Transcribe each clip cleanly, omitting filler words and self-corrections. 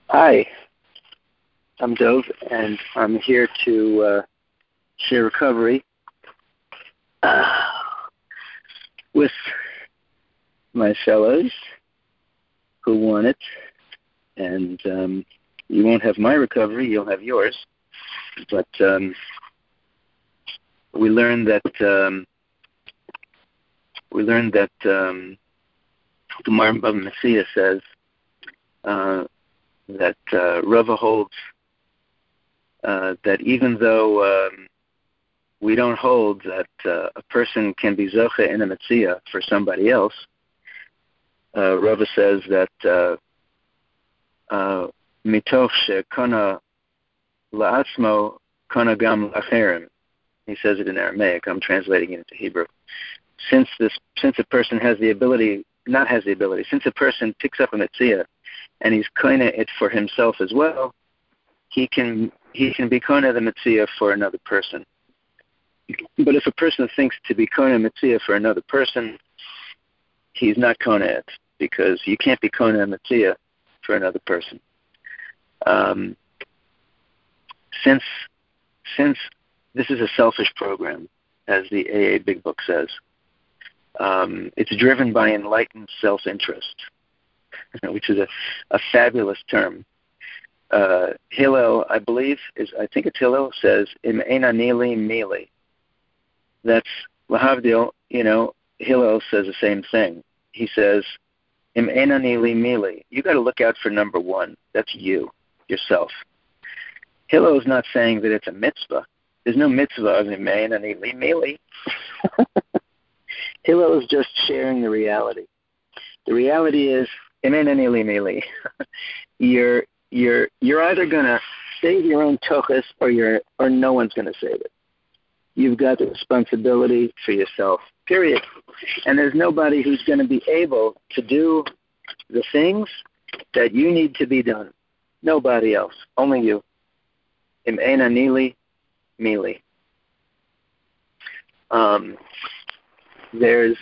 Hi, I'm Dov, and I'm here to share recovery with my fellows who want it. And you won't have my recovery; you'll have yours. But we learned that the Gemara in Bava Metzia says that Rava holds that even though we don't hold that a person can be zoche in a Metzia for somebody else, Rava says that mitoch shekana la'atzmo kana gam l'acherim. He says it in Aramaic. I'm translating it into Hebrew. Since a person since a person picks up a Metzia and he's koine it for himself as well, he can be koine the Metzia for another person. But if a person thinks to be koine Metzia for another person, he's not koine it, because you can't be koine Metzia for another person. Since this is a selfish program, as the AA Big Book says, it's driven by enlightened self-interest, which is a fabulous term. Hillel, I think it's Hillel, says, Im eina nili mili. That's lahavdil, Hillel says the same thing. He says, Im eina nili mili. You got to look out for number one. That's you, yourself. Hillel is not saying that it's a mitzvah. There's no mitzvah of Im eina nili mili. Hillel is just sharing the reality. The reality is, Im eina nili mili. You're either going to save your own tochus or no one's going to save it. You've got the responsibility for yourself, period. And there's nobody who's going to be able to do the things that you need to be done. Nobody else, only you. Im eina nili mili. There's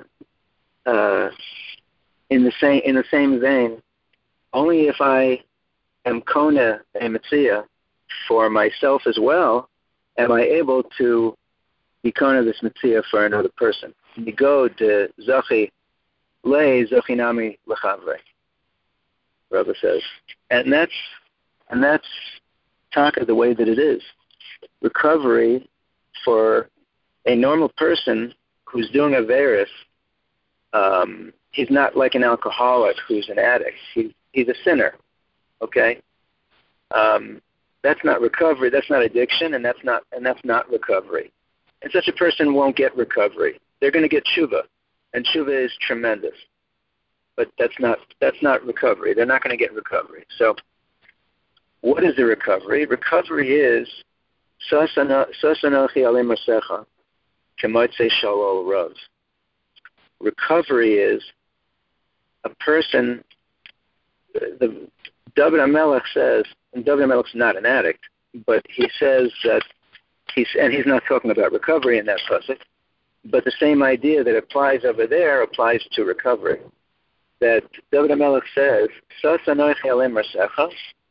in the same vein, only if I am kona a metzia for myself as well, am I able to be kona this metzia for another person. Nigo de zachi le zachinami lechavre, Rabbi says, and that's taka the way that it is. Recovery for a normal person who's doing averis, he's not like an alcoholic who's an addict. He's a sinner. Okay, that's not recovery. That's not addiction, and that's not recovery. And such a person won't get recovery. They're going to get tshuva, and tshuva is tremendous, but that's not recovery. They're not going to get recovery. So, what is the recovery? Recovery is sasanochi alei masecha k'motzei shalol rav. Recovery is a person. The David HaMelech says, and David HaMelech's not an addict, but he says that he's not talking about recovery in that pasuk, but the same idea that applies over there applies to recovery. That David HaMelech says, Sasanochi alei masecha,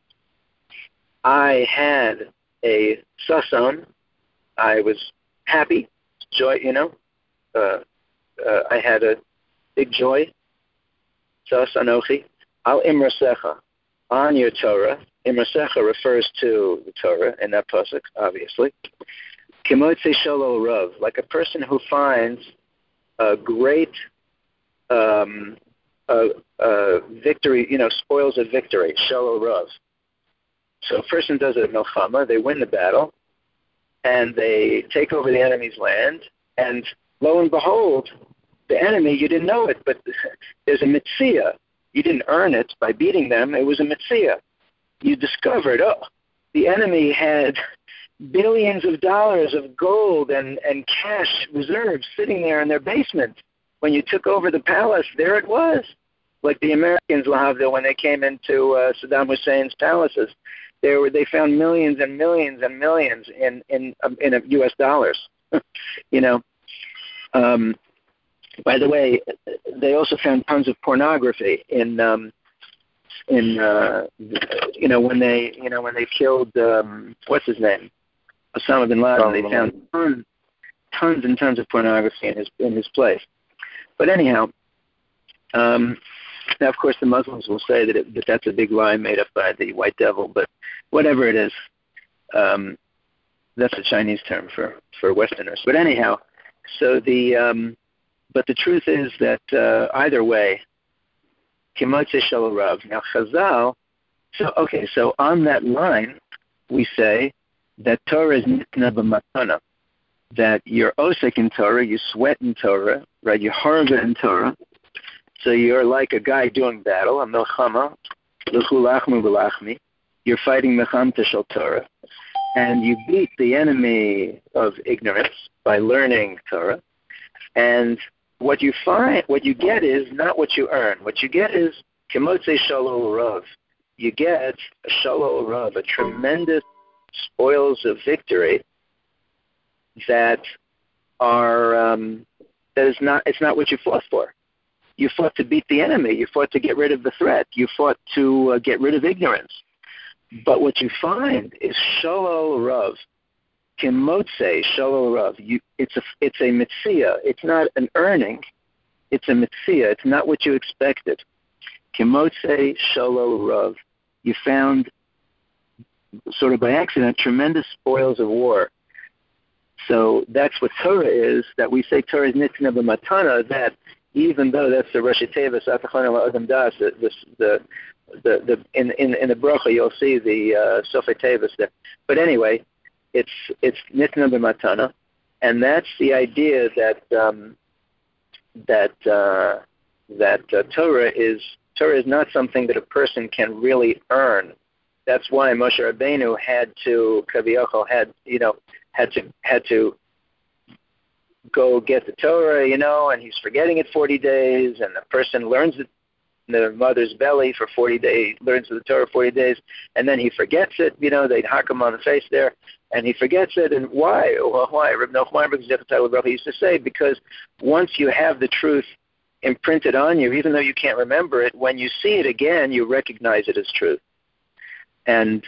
I had a sason, I was happy, joy, I had a big joy, Sasanochi, al imrasecha, on your Torah. Imrasecha refers to the Torah in that pasuk, obviously. K'motzei shalol rav, like a person who finds a great victory, spoils of victory, shalol rav. So a person does a milchama, they win the battle, and they take over the enemy's land, and lo and behold, the enemy, you didn't know it, but there's a mitzvah. You didn't earn it by beating them. It was a mitzvah. You discovered, the enemy had billions of dollars of gold and cash reserves sitting there in their basement. When you took over the palace, there it was. Like the Americans, Lahavdil, when they came into Saddam Hussein's palaces, they found millions and millions and millions in U.S. dollars. By the way, they also found tons of pornography in when they killed what's his name, Osama bin Laden. They found tons and tons of pornography in his place. But anyhow, now of course the Muslims will say that that's a big lie made up by the white devil. But whatever it is, that's a Chinese term for Westerners. But anyhow, so but the truth is that either way, Kimotze Shel Rav. Now Chazal. So on that line, we say that Torah is nitna b'matana, that you're osek in Torah, you sweat in Torah, right? You're harga in Torah. So you're like a guy doing battle, a milchama, l'chu lachmu b'lachmi. You're fighting mechamta shel Torah, and you beat the enemy of ignorance by learning Torah. And what you get is not what you earn. What you get is Kimotze Shalol Rav. You get a Shalol Rav, a tremendous spoils of victory that are it's not what you fought for. You fought to beat the enemy. You fought to get rid of the threat. You fought to get rid of ignorance. But what you find is Shalol Rav. Kimotze Shalol Rav. It's a mitzvah. It's not an earning. It's a mitzvah. It's not what you expected. Kimotze Shalol Rav. You found, sort of by accident, tremendous spoils of war. So that's what Torah is. That we say Torah is nitna b'matana. That even though that's the Rashi Tevis Atachon Adam Das, in the bracha you'll see the Sofei Tevis there. But anyway, it's nitna b'matana, and that's the idea that Torah is not something that a person can really earn. That's why Moshe Rabbeinu had to go get the Torah, and he's forgetting it 40 days, and the person learns it in the mother's belly for 40 days, learns the Torah 40 days, and then he forgets it, they'd hack him on the face there, and he forgets it, and why? Well, why? Reb Nochman used to say, because once you have the truth imprinted on you, even though you can't remember it, when you see it again, you recognize it as truth. And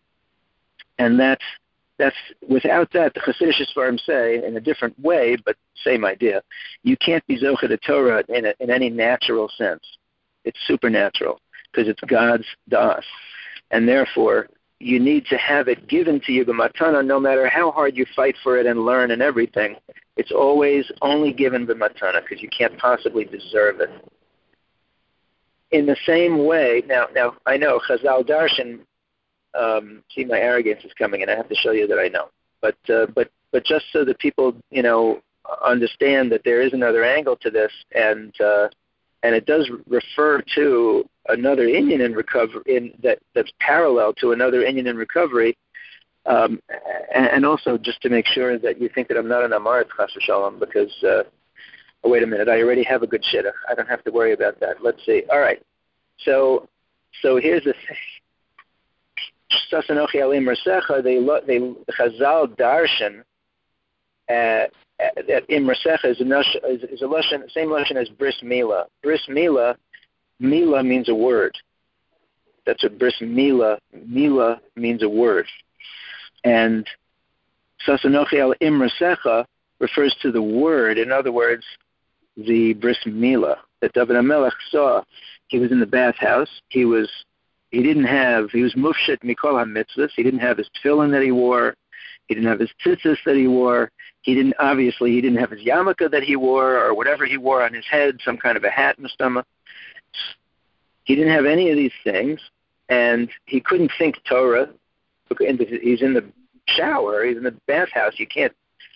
that's without that, the Hasidic Sfarim say in a different way, but same idea. You can't be zocher to Torah in any natural sense. It's supernatural because it's God's das, and therefore you need to have it given to you b'matana. No matter how hard you fight for it and learn and everything, it's always only given b'matana because you can't possibly deserve it. In the same way, now I know Chazal Darshan. See, my arrogance is coming, and I have to show you that I know. But just so that people, understand that there is another angle to this, and it does refer to another Inyan in recovery, that's parallel to another Inyan in recovery, and also just to make sure that you think that I'm not an Amaret Chas v'Shalom, because wait a minute, I already have a good shidduch. I don't have to worry about that. Let's see. All right. So here's the thing. Sasanochi alim Rasecha, the Chazal Darshan that Imrasecha is a lashon, same lashon as Bris Mila. Bris Mila means a word. That's what Bris Mila means a word. And Sasanochi al Imrasecha refers to the word. In other words, the Bris Mila that David HaMelech saw. He was in the bathhouse. He was mufshet mikol ha-mitzvahs. He didn't have his tefillin that he wore. He didn't have his tzitzis that he wore. He didn't have his yarmulke that he wore, or whatever he wore on his head, some kind of a hat in the stomach. He didn't have any of these things, and he couldn't think Torah. He's in the shower. He's in the bathhouse. You can't,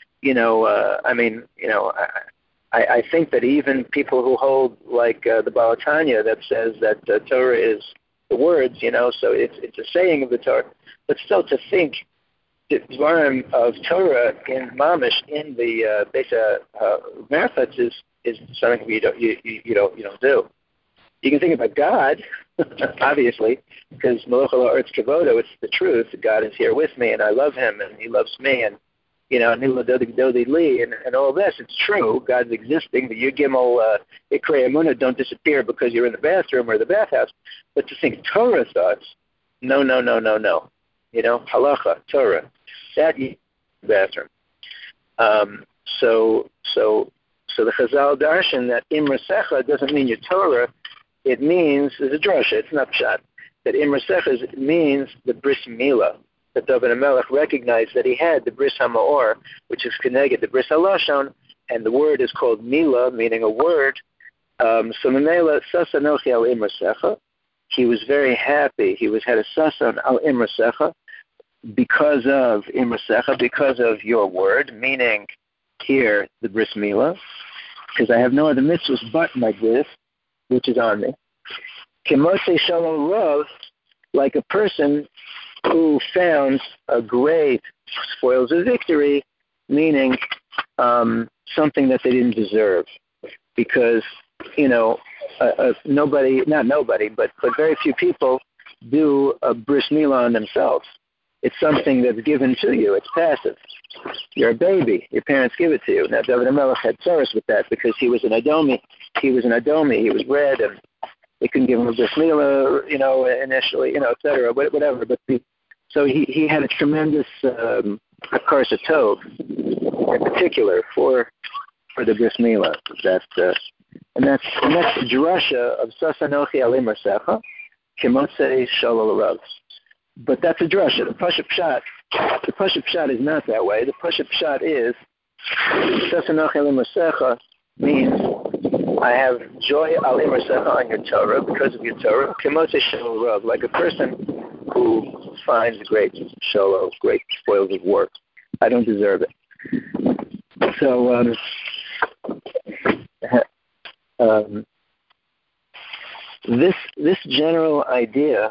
I think that even people who hold like the Baal Tanya that says that Torah is the words, so it's a saying of the Torah, but still to think the Dvarim of Torah in Mamish in the Besa Merchatz is something you don't do. You can think about God, obviously, because Malach Ha'Eretz Kavodo, it's the truth. God is here with me, and I love Him, and He loves me, and Nila Dodi Li, and all this. It's true. God's existing. The Yud Gimel Ikrei Emunah don't disappear because you're in the bathroom or the bathhouse. But to think Torah thoughts, no. Halacha, Torah, that you bathroom. So the Chazal darshan that Imra Secha doesn't mean your Torah. It means, it's a drosha, it's not pshat, that Imra Secha means the Bris Milah, that David HaMelech recognized that he had the Bris HaMaor, which is connected, the Bris HaLashon, and the word is called Milah, meaning a word. So Memela Sasanochi al Imra Secha, he was very happy. He had a Sasan al Imra Secha because of Imra Secha, because of your word, meaning here the Bris Milah, because I have no other mitzvahs but my bris, which is on me. Kemotze Shalom Rav, like a person who found a great spoils of victory, meaning something that they didn't deserve, because nobody, not nobody, but very few people do a bris milah on themselves. It's something that's given to you. It's passive. You're a baby. Your parents give it to you. Now, David HaMelech had tzaras with that because he was an Adomi. He was red, and they couldn't give him a bris milah, initially, et cetera, whatever. But so he had a tremendous karsa tov, in particular for the bris milah. And that's drasha of Sasanochi Alim Rasecha, Kimotze Shalol Rav. But that's a drasha. The Pashup Pshat is not that way. The Pashup Pshat is Sasanochi Alim Rasecha means I have joy Alim Rasecha on your Torah because of your Torah. Kimotze Shalol Rav, like a person who finds great shalom, great spoils of work. I don't deserve it. So this general idea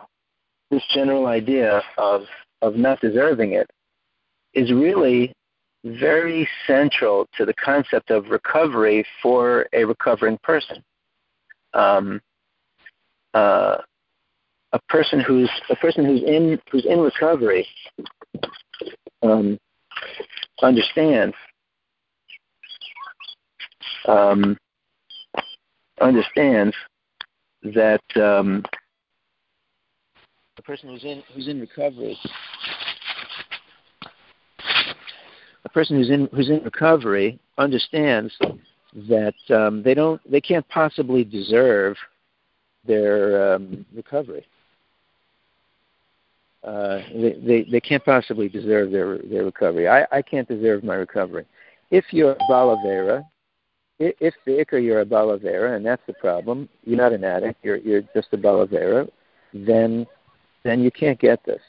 of not deserving it is really very central to the concept of recovery for a recovering person. A person who's in recovery understands that a person who's in recovery, understands that they can't possibly deserve their recovery. They can't possibly deserve their recovery. I can't deserve my recovery. If you're a balavera, if the ikar you're a balavera, and that's the problem, you're not an addict, you're just a balavera, then you can't get this.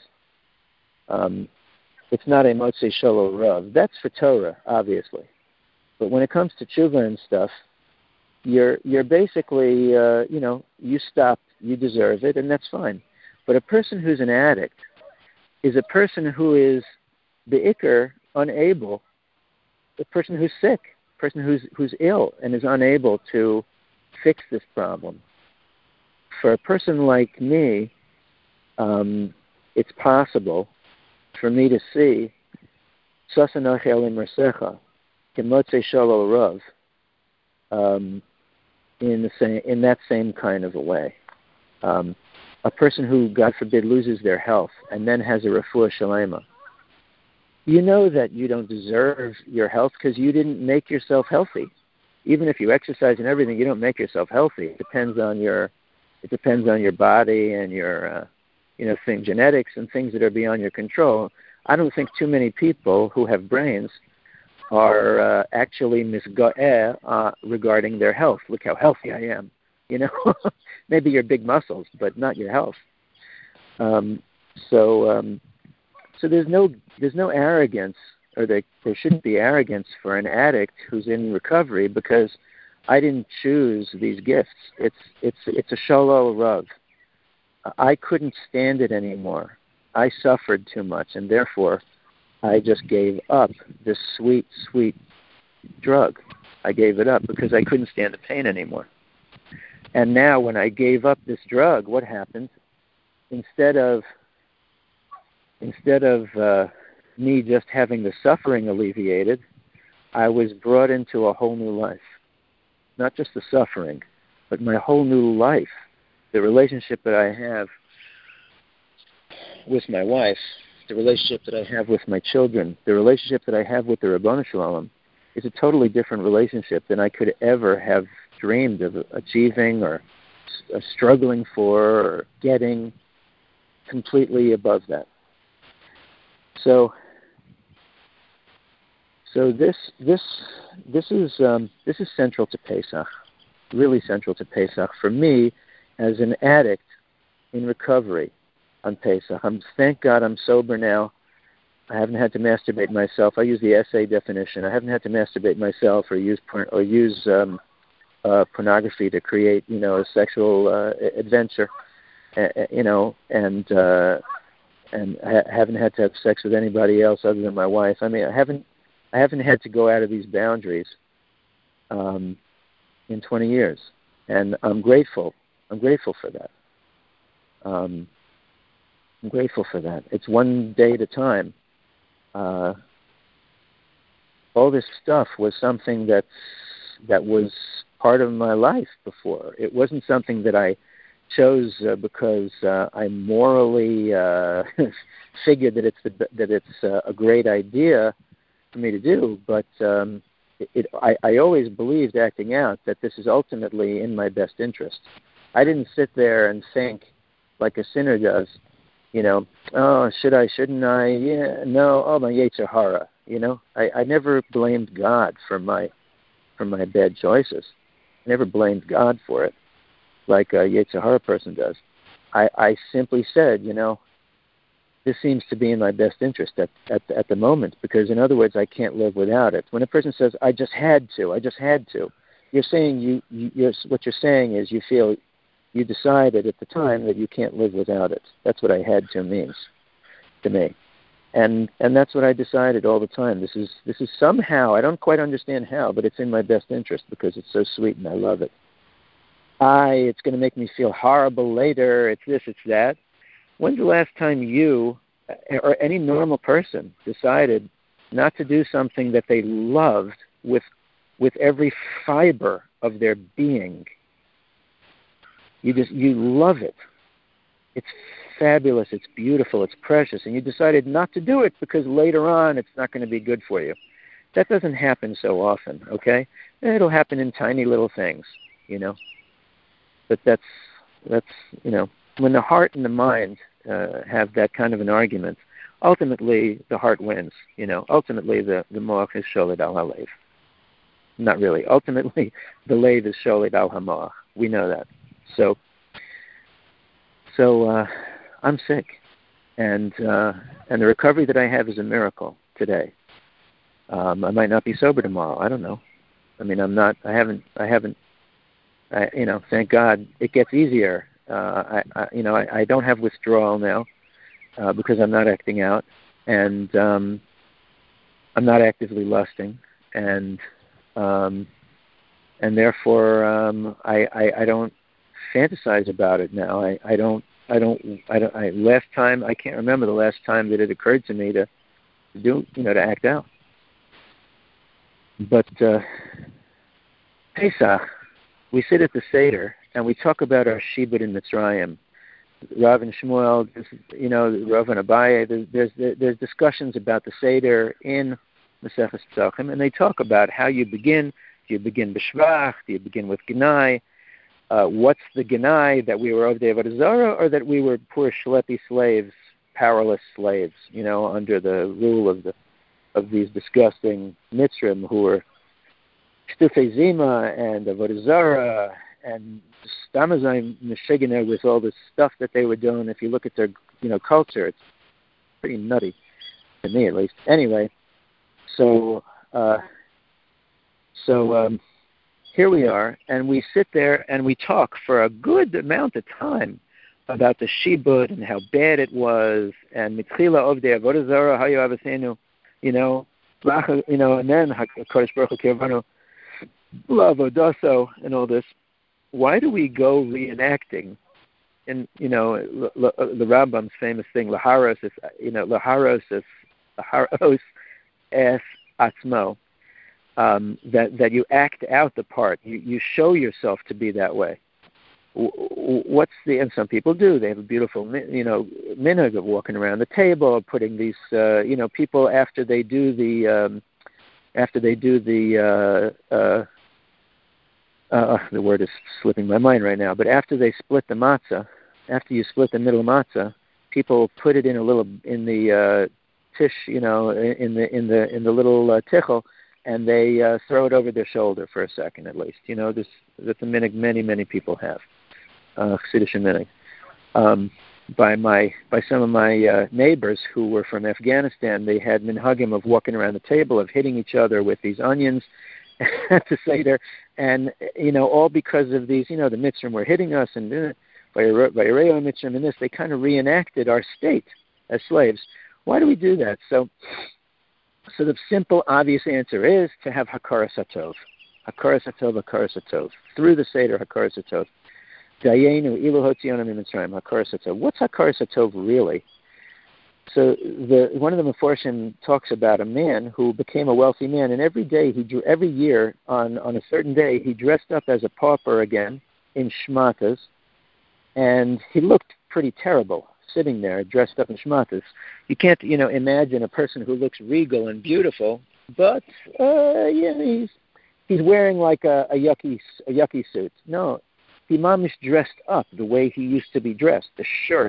It's not a motzei sholo rav. That's for Torah, obviously. But when it comes to tshuva and stuff, you're basically, you stopped, you deserve it, and that's fine. But a person who's an addict is a person who is the ikar unable, the person who's sick, person who's ill and is unable to fix this problem. For a person like me, it's possible for me to see Sasanochi Alim Rasecha, Kimotze Shalol Rav, in that same kind of a way. A person who, God forbid, loses their health and then has a refuah shalema. You know that you don't deserve your health because you didn't make yourself healthy. Even if you exercise and everything, you don't make yourself healthy. It depends on your body and your genetics and things that are beyond your control. I don't think too many people who have brains are actually misga'eh regarding their health. Look how healthy I am. Maybe your big muscles, but not your health. So there's no arrogance, or there shouldn't be arrogance for an addict who's in recovery because I didn't choose these gifts. It's a shalol rav. I couldn't stand it anymore. I suffered too much, and therefore I just gave up this sweet, sweet drug. I gave it up because I couldn't stand the pain anymore. And now when I gave up this drug, what happened? Instead of me just having the suffering alleviated, I was brought into a whole new life. Not just the suffering, but my whole new life. The relationship that I have with my wife, the relationship that I have with my children, the relationship that I have with the Ribono Shel Olam is a totally different relationship than I could ever have dreamed of achieving or struggling for or getting. Completely above that. So this is central to Pesach, really central to Pesach for me as an addict in recovery on Pesach. Thank God I'm sober now. I haven't had to masturbate myself. I use the essay definition. I haven't had to masturbate myself or use pornography to create, a sexual adventure, and I haven't had to have sex with anybody else other than my wife. I mean, I haven't had to go out of these boundaries in 20 years, and I'm grateful. I'm grateful for that. I'm grateful for that. It's one day at a time. All this stuff was something that was part of my life before. It wasn't something that I chose because I morally figured that it's a great idea for me to do. But I always believed, acting out, that this is ultimately in my best interest. I didn't sit there and think like a sinner does. Oh, should I, shouldn't I? Yeah, no, oh, my Yetzer Hara. I never blamed God for my bad choices. I never blamed God for it like a Yetzer Hara person does. I simply said, this seems to be in my best interest at the moment, because, in other words, I can't live without it. When a person says, I just had to, you're saying what you're saying is you decided at the time that you can't live without it. That's what I had to means to me. And that's what I decided all the time. This is somehow, I don't quite understand how, but it's in my best interest because it's so sweet and I love it. It's going to make me feel horrible later, it's this, it's that. When's the last time you or any normal person decided not to do something that they loved with every fiber of their being? You love it. It's fabulous, it's beautiful, it's precious, and you decided not to do it because later on it's not going to be good for you. That doesn't happen so often, okay? It'll happen in tiny little things, But that's when the heart and the mind have that kind of an argument, ultimately the heart wins, Ultimately the moach is sholed al halev. Not really. Ultimately the lev is sholed al hamoach. We know that. So I'm sick, and the recovery that I have is a miracle today. I might not be sober tomorrow. I don't know. I mean, I'm not. I haven't. Thank God, it gets easier. I don't have withdrawal now because I'm not acting out, and I'm not actively lusting, and therefore I don't fantasize about it now. Last time, I can't remember the last time that it occurred to me to do, to act out. But Pesach, we sit at the Seder and we talk about our Shibud in Mitzrayim. Rav and Shmuel, Rav and Abaye, there's discussions about the Seder in Maseches Pesachim, and they talk about how you begin. Do you begin b'shvach? Do you begin with Gnai? What's the Gnai, that we were of the Avodah Zarah, or that we were poor shlepi slaves, powerless slaves, under the rule of these disgusting Mitzrim who were Shtufei Zima and Avodah Zarah and Stamazayim Meshiganer with all this stuff that they were doing. If you look at their culture, it's pretty nutty, to me at least. Anyway, so here we are, and we sit there and we talk for a good amount of time about the Shibud and how bad it was, and Mitchila of the Avodah Zarah, how you have seen, and then HaKadosh Baruch Hu Kirvanu Lavodaso and all this. Why do we go reenacting? And the Rambam's famous thing, Laharos is haros es atzmo, that you act out the part. You show yourself to be that way. And some people do. They have a beautiful, minhag of walking around the table, putting these, people after they do the word is slipping my mind right now, but after they split the matzah, after you split the middle matzah, people put it in the tish, in the little tichel, and they throw it over their shoulder for a second at least. That's a minhag many people have. Chassidish minhag. By some of my neighbors who were from Afghanistan, they had minhagim of walking around the table, of hitting each other with these onions to Seder, and all because of these, the Mitzrim were hitting us, and Vayireo Mitzrim, and this, they kind of reenacted our state as slaves. Why do we do that? So the simple, obvious answer is to have Hakaras HaTov. Hakaras HaTov, Hakaras HaTov. Through the Seder, Hakaras HaTov. Dayenu ilu hotzionu miMitzrayim, Hakaras HaTov. What's Hakaras HaTov really? So one of the Meforshim talks about a man who became a wealthy man, and every year on a certain day, he dressed up as a pauper again in shmatas, and he looked pretty terrible sitting there dressed up in shmatas. You can't, imagine a person who looks regal and beautiful, but he's wearing like a yucky suit. No, he mamish dressed up the way he used to be dressed. The shirt,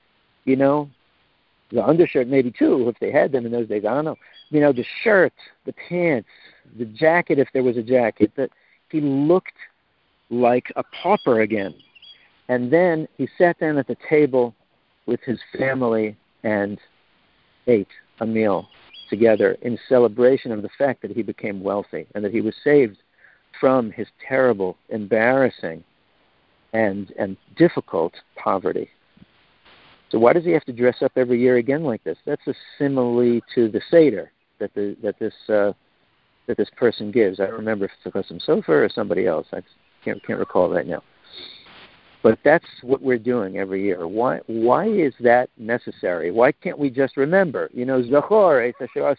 the undershirt maybe too, if they had them in those days. I don't know. The shirt, the pants, the jacket, if there was a jacket. That he looked like a pauper again. And then he sat down at the table with his family and ate a meal together in celebration of the fact that he became wealthy and that he was saved from his terrible, embarrassing, and difficult poverty. So why does he have to dress up every year again like this? That's a simile to the Seder that this person gives. I don't remember if it's Chasam Sofer or somebody else. I can't recall right now. But that's what we're doing every year. Why is that necessary? Why can't we just remember? Zachor,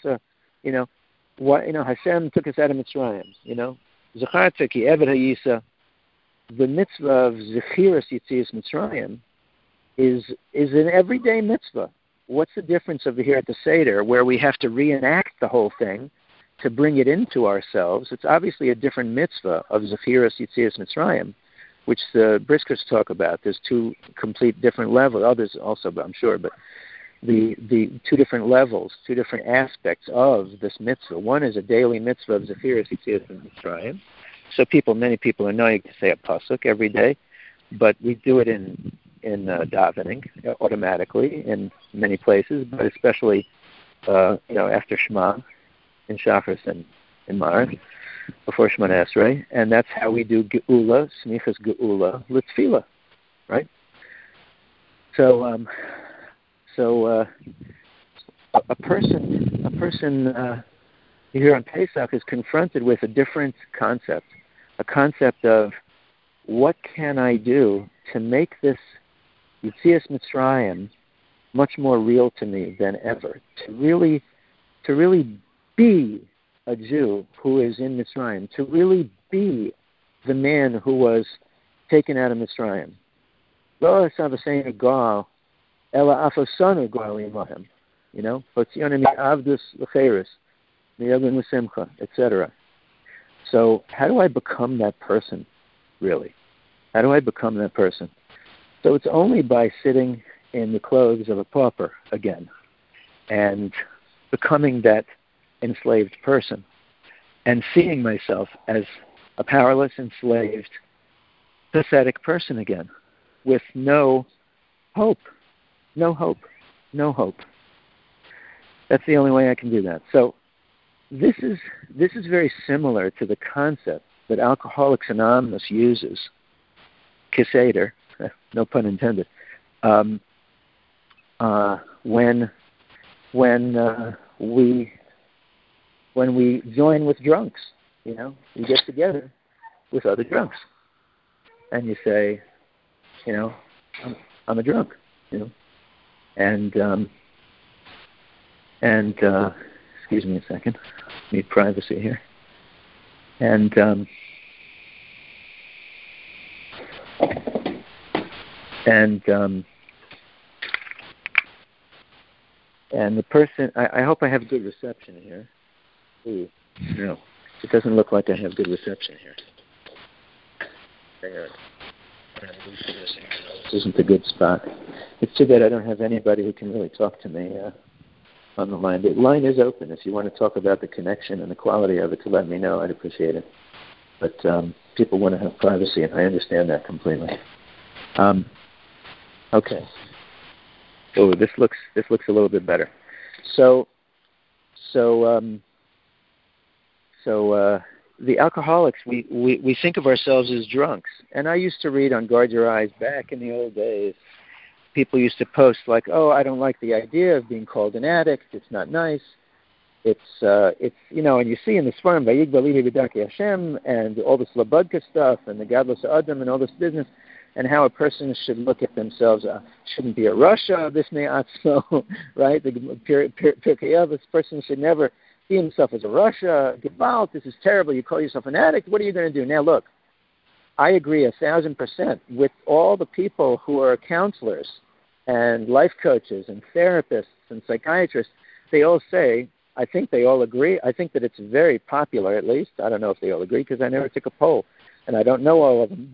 Hashem took us out of Mitzrayim. Zacharta ki Eved Hayisa. The mitzvah of Zechiras Yitzias Mitzrayim is an everyday mitzvah. What's the difference over here at the Seder, where we have to reenact the whole thing to bring it into ourselves? It's obviously a different mitzvah of Zechiras Yitzias Mitzrayim, which the Briskers talk about. There's two complete different levels. Others also, but I'm sure, but the two different levels, two different aspects of this mitzvah. One is a daily mitzvah of Zechiras Yitzias Mitzrayim. So many people are knowing to say a pasuk every day, but we do it in davening automatically in many places, but especially after Shema in Shachris and in Maariv, before Shemona Esrei, and that's how we do Geula, Smichas Geula, L'Tfilah, right? So a person here on Pesach is confronted with a different concept, a concept of what can I do to make this Yitzias Mitzrayim much more real to me than ever, to really be a Jew who is in Mitzrayim, to really be the man who was taken out of Mitzrayim. Lo Savasenu Gal, Ela Afosanu Gal Imahem, Hotzionu Mi'avdus L'Cheres, Mi'avdus L'Simcha, etc. So how do I become that person, really? How do I become that person? So it's only by sitting in the clothes of a pauper again and becoming that enslaved person and seeing myself as a powerless, enslaved, pathetic person again with no hope. No hope. No hope. That's the only way I can do that. So this is very similar to the concept that Alcoholics Anonymous uses, Kiseder, no pun intended, when we join with drunks. You get together with other drunks, and you say, I'm a drunk, and And excuse me a second. Need privacy here. And the person, I hope I have good reception here. Ooh, no, it doesn't look like I have good reception here. This isn't a good spot. It's too bad I don't have anybody who can really talk to me on the line. The line is open. If you want to talk about the connection and the quality of it, to let me know, I'd appreciate it. But people want to have privacy, and I understand that completely. Okay. Oh, this looks a little bit better. So the alcoholics, we think of ourselves as drunks. And I used to read on Guard Your Eyes back in the old days. People used to post like, "Oh, I don't like the idea of being called an addict. It's not nice. It's you know." And you see in the Sfarim, Vayigdal Ihi B'Darkei Hashem, and all this Labudka stuff, and the Gadlus Adam, and all this business, and how a person should look at themselves. Shouldn't be a Russia, this Atzmo, right? The Pirkei Avos, this person should never see himself as a Russia. Gewalt, this is terrible. You call yourself an addict. What are you going to do? Now, look, I agree 1,000% with all the people who are counselors and life coaches and therapists and psychiatrists. They all say, I think they all agree. I think that it's very popular, at least. I don't know if they all agree because I never took a poll, and I don't know all of them.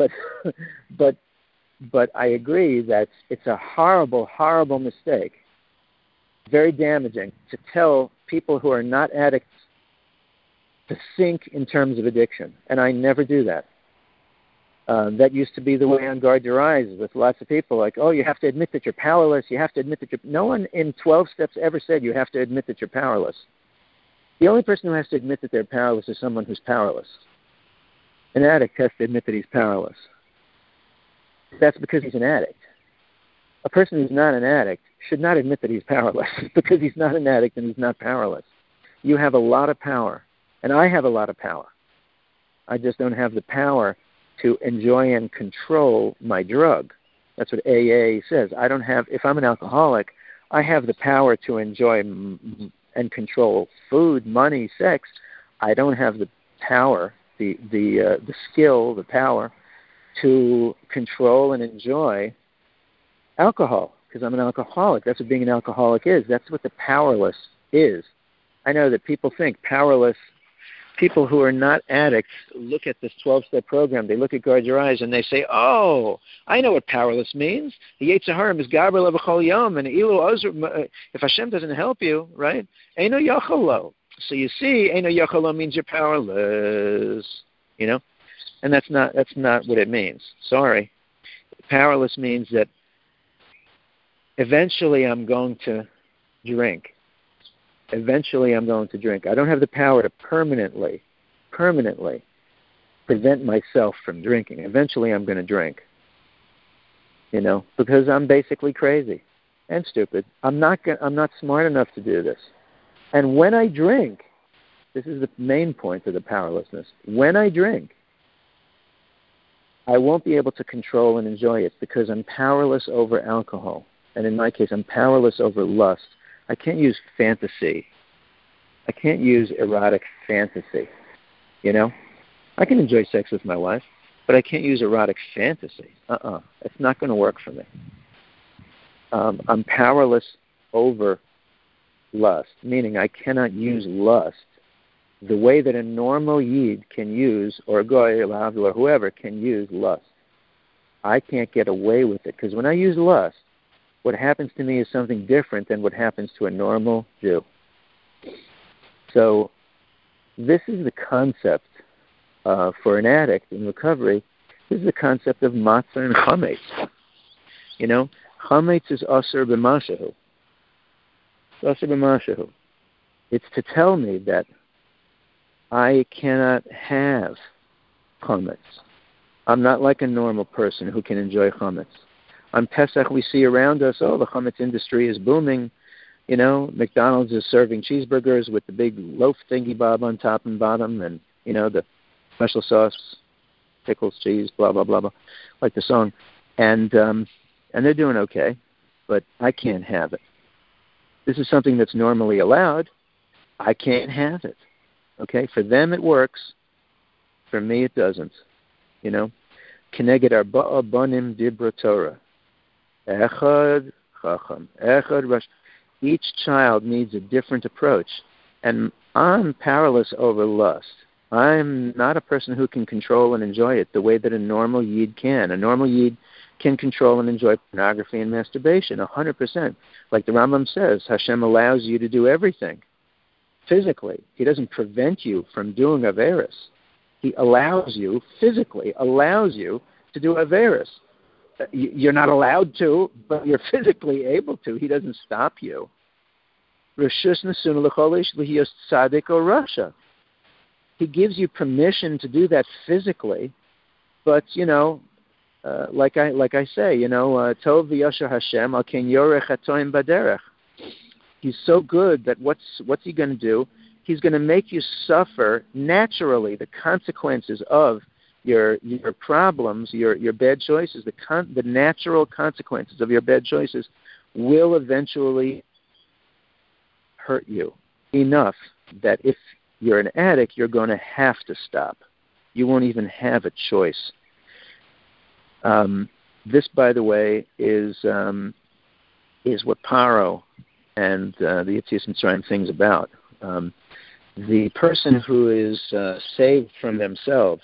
But I agree that it's a horrible, horrible mistake, very damaging, to tell people who are not addicts to think in terms of addiction. And I never do that. That used to be the way on Guard Your Eyes with lots of people, like, oh, you have to admit that you're powerless. You have to admit that you're... No one in 12 steps ever said you have to admit that you're powerless. The only person who has to admit that they're powerless is someone who's powerless. An addict has to admit that he's powerless. That's because he's an addict. A person who's not an addict should not admit that he's powerless because he's not an addict and he's not powerless. You have a lot of power, and I have a lot of power. I just don't have the power to enjoy and control my drug. That's what AA says. I don't have, if I'm an alcoholic, I have the power to enjoy and control food, money, sex. I don't have the power, the skill, the power to control and enjoy alcohol, because I'm an alcoholic. That's what being an alcoholic is. That's what the powerless is. I know that people think powerless. People who are not addicts look at this 12-step program. They look at Guard Your Eyes and they say, oh, I know what powerless means. The Yetzer Hara is Gaber Levachol Yom, and if Hashem doesn't help you, right? Eino Yacholo. So you see, Eino Yacholo means you're powerless, you know? And that's not what it means. Sorry. Powerless means that eventually I'm going to drink. Eventually I'm going to drink. I don't have the power to permanently prevent myself from drinking. Eventually I'm going to drink, you know, because I'm basically crazy and stupid. I'm not smart enough to do this. And when I drink, this is the main point of the powerlessness. When I drink, I won't be able to control and enjoy it because I'm powerless over alcohol. And in my case, I'm powerless over lust. I can't use fantasy. I can't use erotic fantasy, you know? I can enjoy sex with my wife, but I can't use erotic fantasy. It's not going to work for me. I'm powerless over lust, meaning I cannot use lust the way that a normal Yid can use, or a Goy, or whoever can use lust. I can't get away with it, because when I use lust, what happens to me is something different than what happens to a normal Jew. So this is the concept for an addict in recovery. This is the concept of matzah and chametz. You know, chametz is aser b'mashahu. Aser b'mashahu. It's to tell me that I cannot have chametz. I'm not like a normal person who can enjoy chametz. On Pesach, we see around us, oh, the chametz industry is booming. You know, McDonald's is serving cheeseburgers with the big loaf thingy bob on top and bottom, and, you know, the special sauce, pickles, cheese, blah, blah, blah, blah, like the song. And they're doing okay, but I can't have it. This is something that's normally allowed. I can't have it. Okay? For them it works. For me it doesn't. You know? Keneged arba'a banim dibra Torah. Echad chacham. Echad rash. Each child needs a different approach. And I'm powerless over lust. I'm not a person who can control and enjoy it the way that a normal Yid can. A normal Yid can control and enjoy pornography and masturbation 100%. Like the Rambam says, Hashem allows you to do everything physically. He doesn't prevent you from doing Averis. He allows you, physically allows you to do Averis. You're not allowed to, but you're physically able to. He doesn't stop you. Reshus nesuna l'cholish lihiyos tzadik or rasha. He gives you permission to do that physically, but like I say, Tov v'yasher Hashem al ken yorech hatoim baderech. He's so good that what's he going to do? He's going to make you suffer naturally the consequences of your problems, your bad choices. The natural consequences of your bad choices will eventually hurt you enough that if you're an addict, you're going to have to stop. You won't even have a choice. This, by the way, is what Paro and the Yetzias Mitzrayim thing's about. The person who is saved from themselves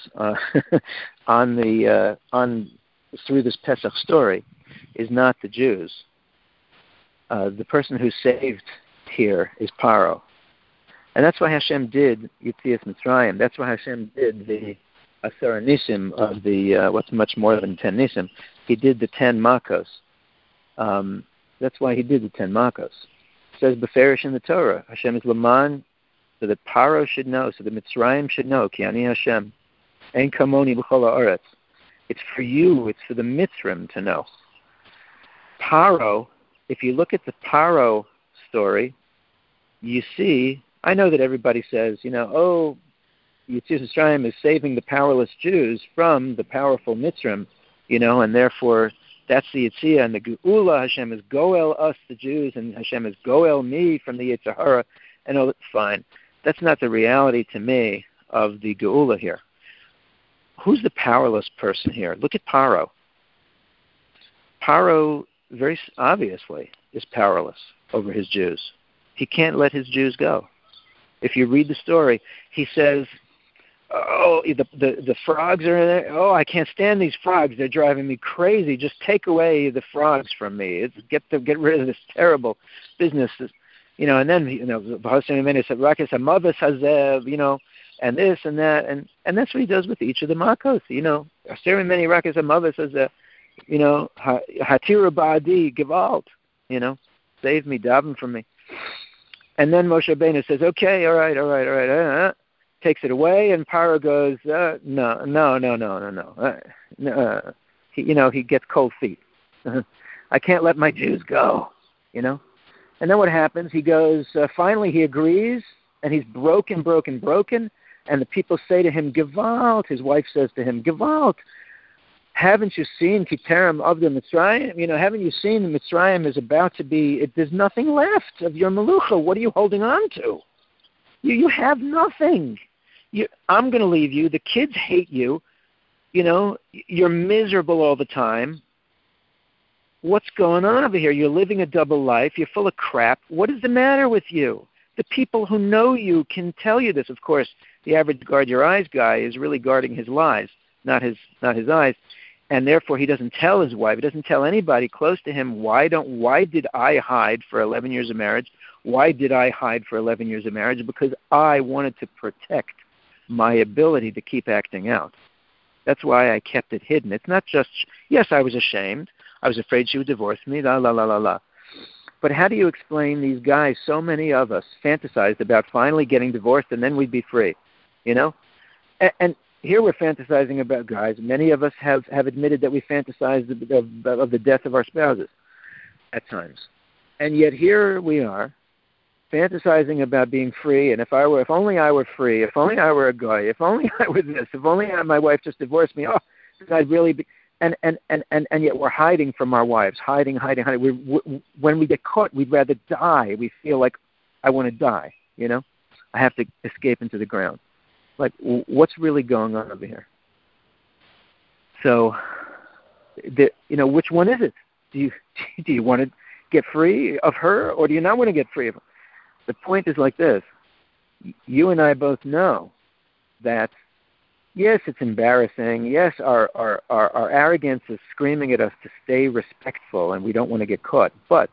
through this Pesach story is not the Jews. The person who's saved here is Paro. And that's why Hashem did Yetzias Mitzrayim. That's why Hashem did the Asar Nisim of the, what's much more than 10 Nisim. He did the 10 Makos. That's why he did the 10 Makos. It says, Beferish in the Torah, Hashem is Laman, so that Paro should know, so that Mitzrayim should know, Ki ani Hashem, Ein kamoni b'chol ha'aretz. It's for you, it's for the Mitzrim to know. Paro, if you look at the Paro story, you see, I know that everybody says, Yetzias Mitzrayim is saving the powerless Jews from the powerful Mitzrim, and therefore that's the Yetziah, and the Geula, Hashem is Goel us, the Jews, and Hashem is Goel me from the Yetzer Hara, and that's fine. That's not the reality to me of the Geula here. Who's the powerless person here? Look at Paro. Paro, very obviously, is powerless over his Jews. He can't let his Jews go. If you read the story, he says, the frogs are in there. Oh, I can't stand these frogs. They're driving me crazy. Just take away the frogs from me. Get rid of this terrible business. And then, said, Rakes Hamavas Hazev, and this and that. And that's what he does with each of the Makos. Aseri many Rakes Hamavas Hazev, Hatira Ba'adi, Gewalt, save me, daven from me. And then Moshe Rabbeinu says, okay, all right. Takes it away, and Paro goes, no. He gets cold feet. I can't let my Jews go, And then what happens? He goes, finally he agrees, and he's broken, and the people say to him, Gewalt. His wife says to him, Gewalt. Haven't you seen Kitarim of the Mitzrayim? Haven't you seen the Mitzrayim is about to be, there's nothing left of your Melucha. What are you holding on to? You have nothing. I'm going to leave you. The kids hate you. You're miserable all the time. What's going on over here? You're living a double life. You're full of crap. What is the matter with you? The people who know you can tell you this. Of course, the average guard your eyes guy is really guarding his lies, not his eyes. And therefore, he doesn't tell his wife. He doesn't tell anybody close to him, why did I hide for 11 years of marriage? Why did I hide for 11 years of marriage? Because I wanted to protect my ability to keep acting out. That's why I kept it hidden. It's not just, yes, I was ashamed. I was afraid she would divorce me, la, la, la, la, la. But how do you explain these guys, so many of us fantasized about finally getting divorced and then we'd be free, And here we're fantasizing about guys. Many of us have admitted that we fantasized of the death of our spouses at times. And yet here we are, fantasizing about being free, and if only I were free, if only I were a guy, if only I were this, if only my wife just divorced me, I'd really be. and yet we're hiding from our wives, hiding. When we get caught, we'd rather die. We feel like, I want to die, I have to escape into the ground. Like, what's really going on over here? So, which one is it? Do you want to get free of her, or do you not want to get free of her? The point is like this. You and I both know that, yes, it's embarrassing. Yes, our arrogance is screaming at us to stay respectful, and we don't want to get caught. But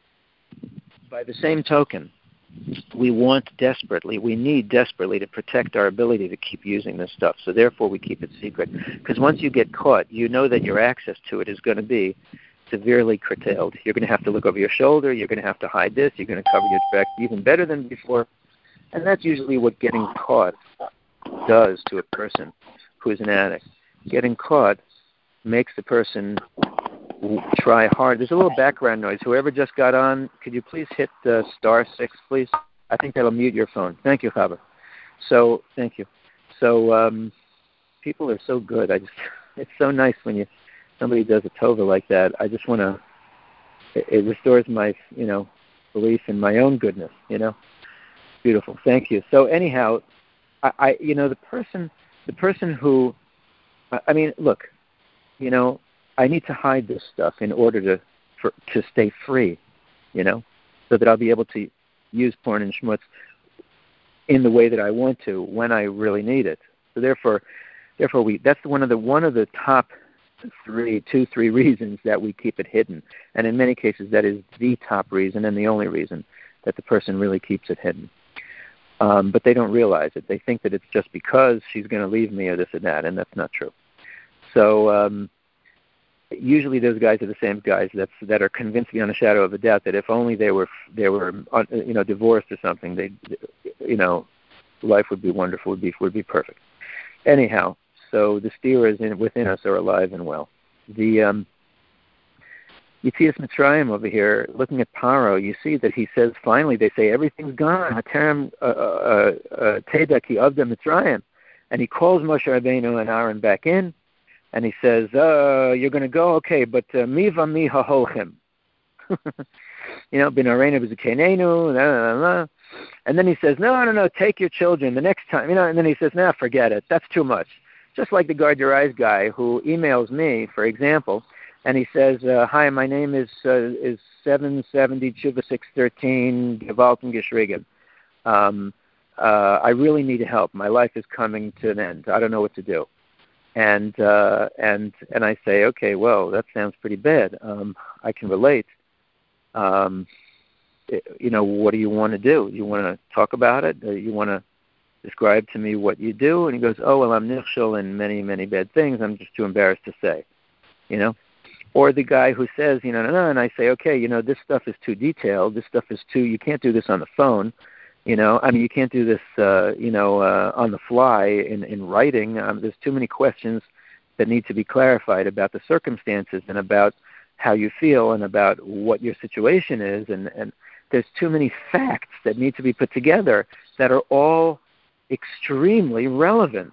by the same token, we need desperately to protect our ability to keep using this stuff. So therefore, we keep it secret. Because once you get caught, you know that your access to it is going to be severely curtailed. You're going to have to look over your shoulder. You're going to have to hide this. You're going to cover your back even better than before. And that's usually what getting caught does to a person who is an addict. Getting caught makes the person try hard. There's a little background noise. Whoever just got on, could you please hit *6, please? I think that'll mute your phone. Thank you, Chava. So, thank you. So, people are so good. It's so nice when somebody does a tova like that. I just want to. It restores my, belief in my own goodness. Beautiful. Thank you. So anyhow, the person who, look, I need to hide this stuff in order to stay free, so that I'll be able to use porn and schmutz in the way that I want to when I really need it. So therefore that's one of the top three reasons that we keep it hidden, and in many cases that is the top reason and the only reason that the person really keeps it hidden. But they don't realize it. They think that it's just because she's going to leave me or this or that, and that's not true. So usually those guys are the same guys that are convinced beyond a shadow of a doubt that if only they were divorced or something, life would be wonderful, would be perfect. Anyhow, so the steers within us are alive and well. The Yetzias Mitzrayim over here, looking at Paro, you see that he says, finally, they say, everything's gone. Haterem Teda ki avda Mitzrayim. And he calls Moshe Rabbeinu and Aaron back in, and he says, you're going to go? Okay, but miva mi haholchem. Bin arena b'zekenenu, and then he says, no, take your children the next time. And then he says, forget it. That's too much. Just like the Guard Your Eyes guy who emails me, for example, and he says, hi, my name is 770 Tshuva 613 Gevalten Geschrigen. I really need help. My life is coming to an end. I don't know what to do. And I say, okay, well, that sounds pretty bad. I can relate. What do you want to do? You want to talk about it? You want to describe to me what you do? And he goes, oh, well, I'm nichshel in many, many bad things. I'm just too embarrassed to say, Or the guy who says, and I say, okay, this stuff is too detailed. This stuff is you can't do this on the phone. You can't do this, on the fly in writing. There's too many questions that need to be clarified about the circumstances and about how you feel and about what your situation is. And there's too many facts that need to be put together that are all extremely relevant.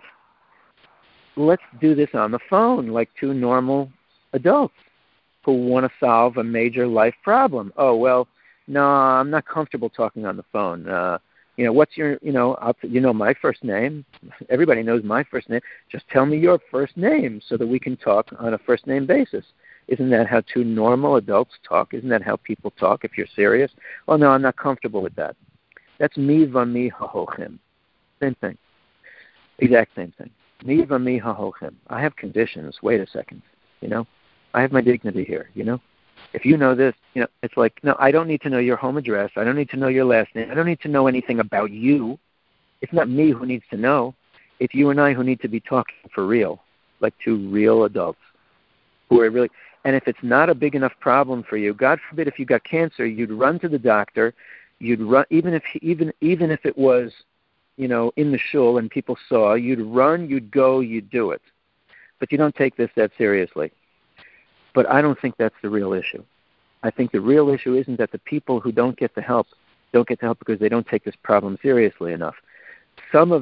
Let's do this on the phone like two normal adults who want to solve a major life problem. Oh, well, no, I'm not comfortable talking on the phone. What's your, my first name. Everybody knows my first name. Just tell me your first name so that we can talk on a first name basis. Isn't that how two normal adults talk? Isn't that how people talk if you're serious? Oh, no, I'm not comfortable with that. That's mi v'mi ha'hochem. Same thing. Exact same thing. Mi v'mi ha'hochem. I have conditions. Wait a second. I have my dignity here, If you know this, it's like, no, I don't need to know your home address. I don't need to know your last name. I don't need to know anything about you. It's not me who needs to know. It's you and I who need to be talking for real, like two real adults who are really. And if it's not a big enough problem for you, God forbid, if you got cancer, you'd run to the doctor. You'd run, even if it was, in the shul and people saw, you'd run, you'd go, you'd do it. But you don't take this that seriously. But I don't think that's the real issue. I think the real issue isn't that the people who don't get the help because they don't take this problem seriously enough. Some of them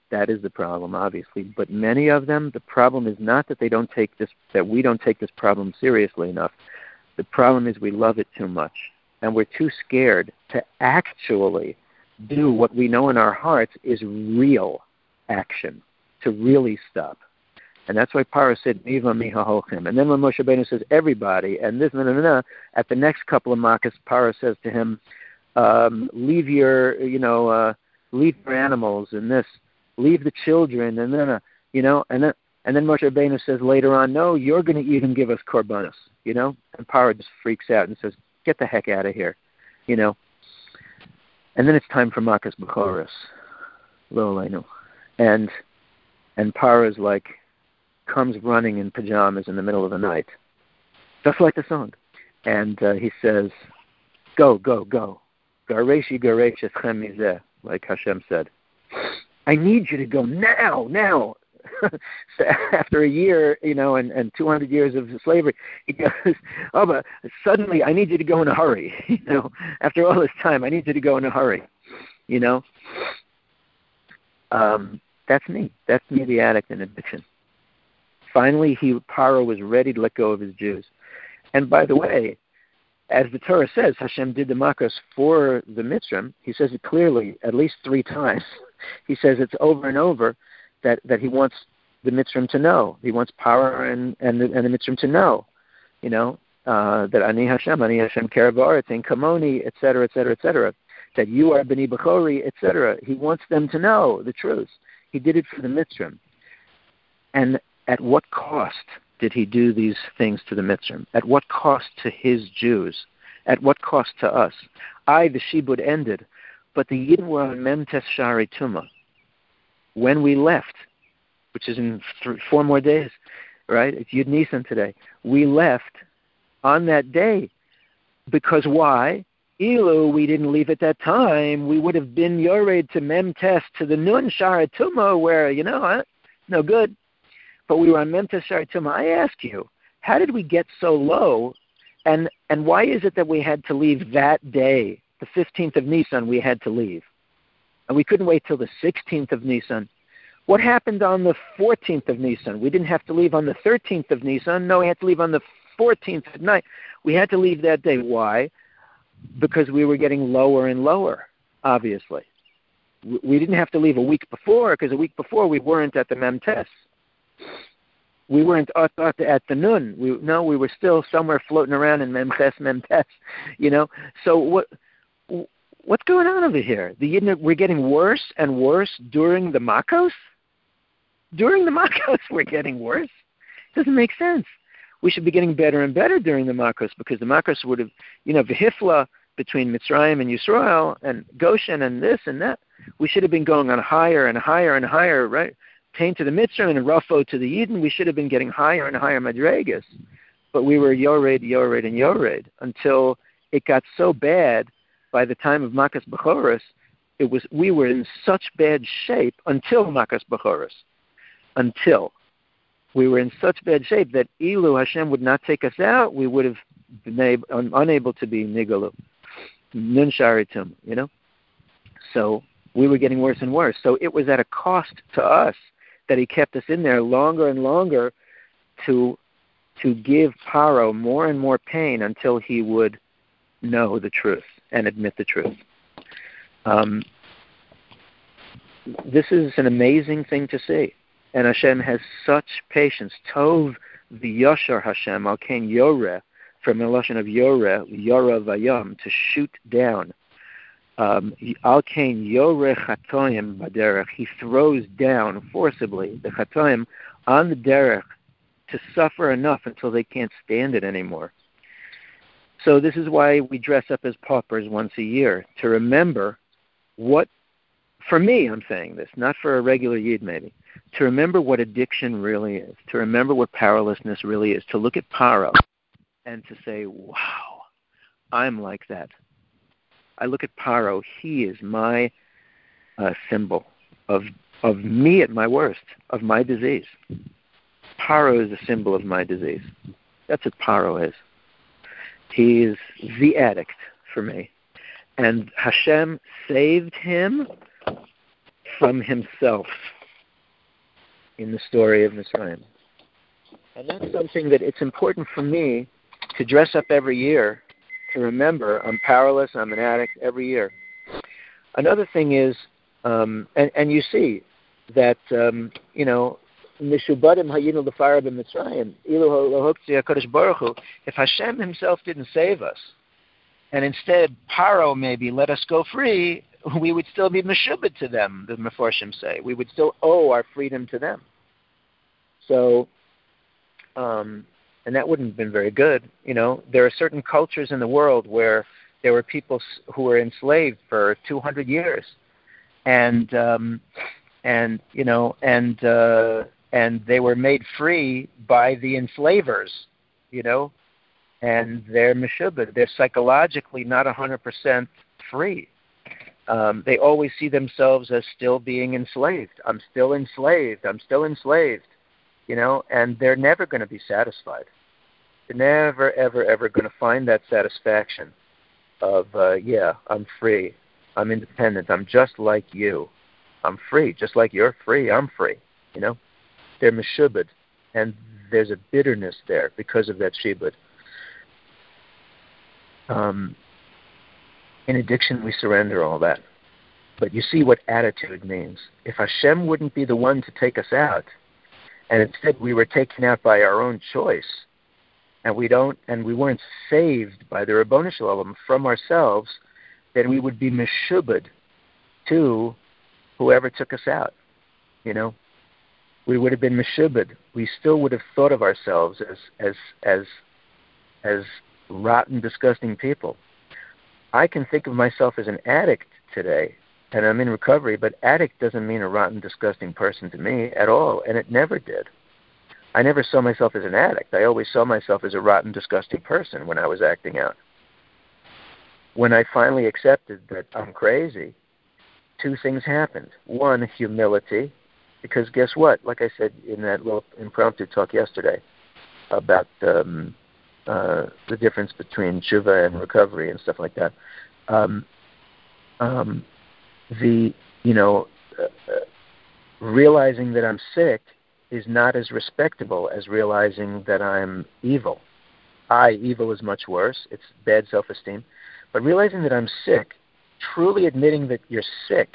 That is the problem, obviously. But many of them, the problem is not that we don't take this problem seriously enough. The problem is we love it too much, and we're too scared to actually do what we know in our hearts is real action, to really stop. And that's why Paro said, Miva miha holchem. And then when Moshe Rabbeinu says everybody, and this, at the next couple of makas, Paro says to him, leave your animals and this, leave the children, and then, and then Moshe Rabbeinu says later on, no, you're going to even give us korbanos, and Paro just freaks out and says, get the heck out of here, And then it's time for makas b'choros, lo aleinu, and Paro's like, comes running in pajamas in the middle of the night, just like the song. And he says, go, gareshi garesh eschem mizeh, like Hashem said. I need you to go now. So after a year, and 200 years of slavery, he goes, oh, but suddenly I need you to go in a hurry. After all this time, I need you to go in a hurry. That's me. That's me, the addict in addiction. Finally, Paro was ready to let go of his Jews. And by the way, as the Torah says, Hashem did the makos for the Mitzrim. He says it clearly at least 3 times. He says it's over and over that he wants the Mitzrim to know. He wants Paro and the Mitzrim to know, that Ani Hashem Kerav Haaretz, and Kamoni, etc., etc., etc., that you are B'ni Bechori, etc. He wants them to know the truth. He did it for the Mitzrim. And at what cost did he do these things to the Mitzrim? At what cost to his Jews? At what cost to us? The Shibud ended, but the Yidden were on Memtes Shari Tumah. When we left, which is in 4 more days, right? It's Yud Nisan today. We left on that day. Because why? Ilu, we didn't leave at that time. We would have been Yored to Memtes, to the Nun Shari Tumah, where, no good. But we were on Memtes Shari Tumah. I ask you, how did we get so low? And why is it that we had to leave that day, the 15th of Nisan, we had to leave? And we couldn't wait till the 16th of Nisan. What happened on the 14th of Nisan? We didn't have to leave on the 13th of Nisan. No, we had to leave on the 14th at night. We had to leave that day. Why? Because we were getting lower and lower, obviously. We didn't have to leave a week before, because a week before we weren't at the Memtes. We weren't at the Nun. We were still somewhere floating around in Memtes. So what's going on over here? The Yidden, we're getting worse and worse during the Makos? During the Makos, we're getting worse? It doesn't make sense. We should be getting better and better during the Makos, because the Makos would have, V'hifla between Mitzrayim and Yisrael and Goshen and this and that. We should have been going on higher and higher and higher, right? Pain to the Mitzrayim and Rafo to the Yidden. We should have been getting higher and higher Madregas. But we were Yored until it got so bad by the time of Makas B'choros. We were in such bad shape until Makas B'choros. Until we were in such bad shape that Ilu Hashem would not take us out, we would have been unable to be Nigalu, Nun Sharitum, So we were getting worse and worse. So it was at a cost to us that he kept us in there longer and longer to give Paro more and more pain until he would know the truth and admit the truth. This is an amazing thing to see. And Hashem has such patience. Tov v'yashar Hashem, al kain yoreh, from the lashon of yoreh, yora vayam, to shoot down. Al kain yoreh chatoim baderech, he throws down forcibly the chatoim on the derech to suffer enough until they can't stand it anymore. So this is why we dress up as paupers once a year, to remember what, for me I'm saying this, not for a regular Yid maybe, to remember what addiction really is, to remember what powerlessness really is, to look at Paro and to say, wow, I'm like that. I look at Paro, he is my symbol of me at my worst, of my disease. Paro is a symbol of my disease. That's what Paro is. He is the addict for me. And Hashem saved him from himself. in the story of Mitzrayim. And that's something that it's important for me to dress up every year, to remember I'm powerless, I'm an addict every year. Another thing is, and you see that, Mishubadim hayinu l'fara b'Mitzrayim, ilu lo HaKadosh Baruch Hu, if Hashem himself didn't save us, and instead Paro maybe let us go free, we would still be meshubed to them, the Meforshim say. We would still owe our freedom to them. So, and that wouldn't have been very good. There are certain cultures in the world where there were people who were enslaved for 200 years, and they were made free by the enslavers, and they're meshubed. They're psychologically not 100% free. They always see themselves as still being enslaved. I'm still enslaved. I'm still enslaved. And they're never going to be satisfied. They're never, ever, ever going to find that satisfaction of, I'm free. I'm independent. I'm just like you. I'm free. Just like you're free, I'm free. They're meshubed. And there's a bitterness there because of that shibud. In addiction, we surrender all that. But you see what attitude means. If Hashem wouldn't be the one to take us out, and instead we were taken out by our own choice, and we weren't saved by the Ribono Shel Olam from ourselves, then we would be meshubed to whoever took us out. We would have been meshubed. We still would have thought of ourselves as rotten, disgusting people. I can think of myself as an addict today, and I'm in recovery, but addict doesn't mean a rotten, disgusting person to me at all, and it never did. I never saw myself as an addict. I always saw myself as a rotten, disgusting person when I was acting out. When I finally accepted that I'm crazy, two things happened. One, humility, because guess what? Like I said in that little impromptu talk yesterday about the difference between tshuva and recovery and stuff like that. Realizing that I'm sick is not as respectable as realizing that I'm evil. Evil is much worse. It's bad self-esteem. But realizing that I'm sick, truly admitting that you're sick,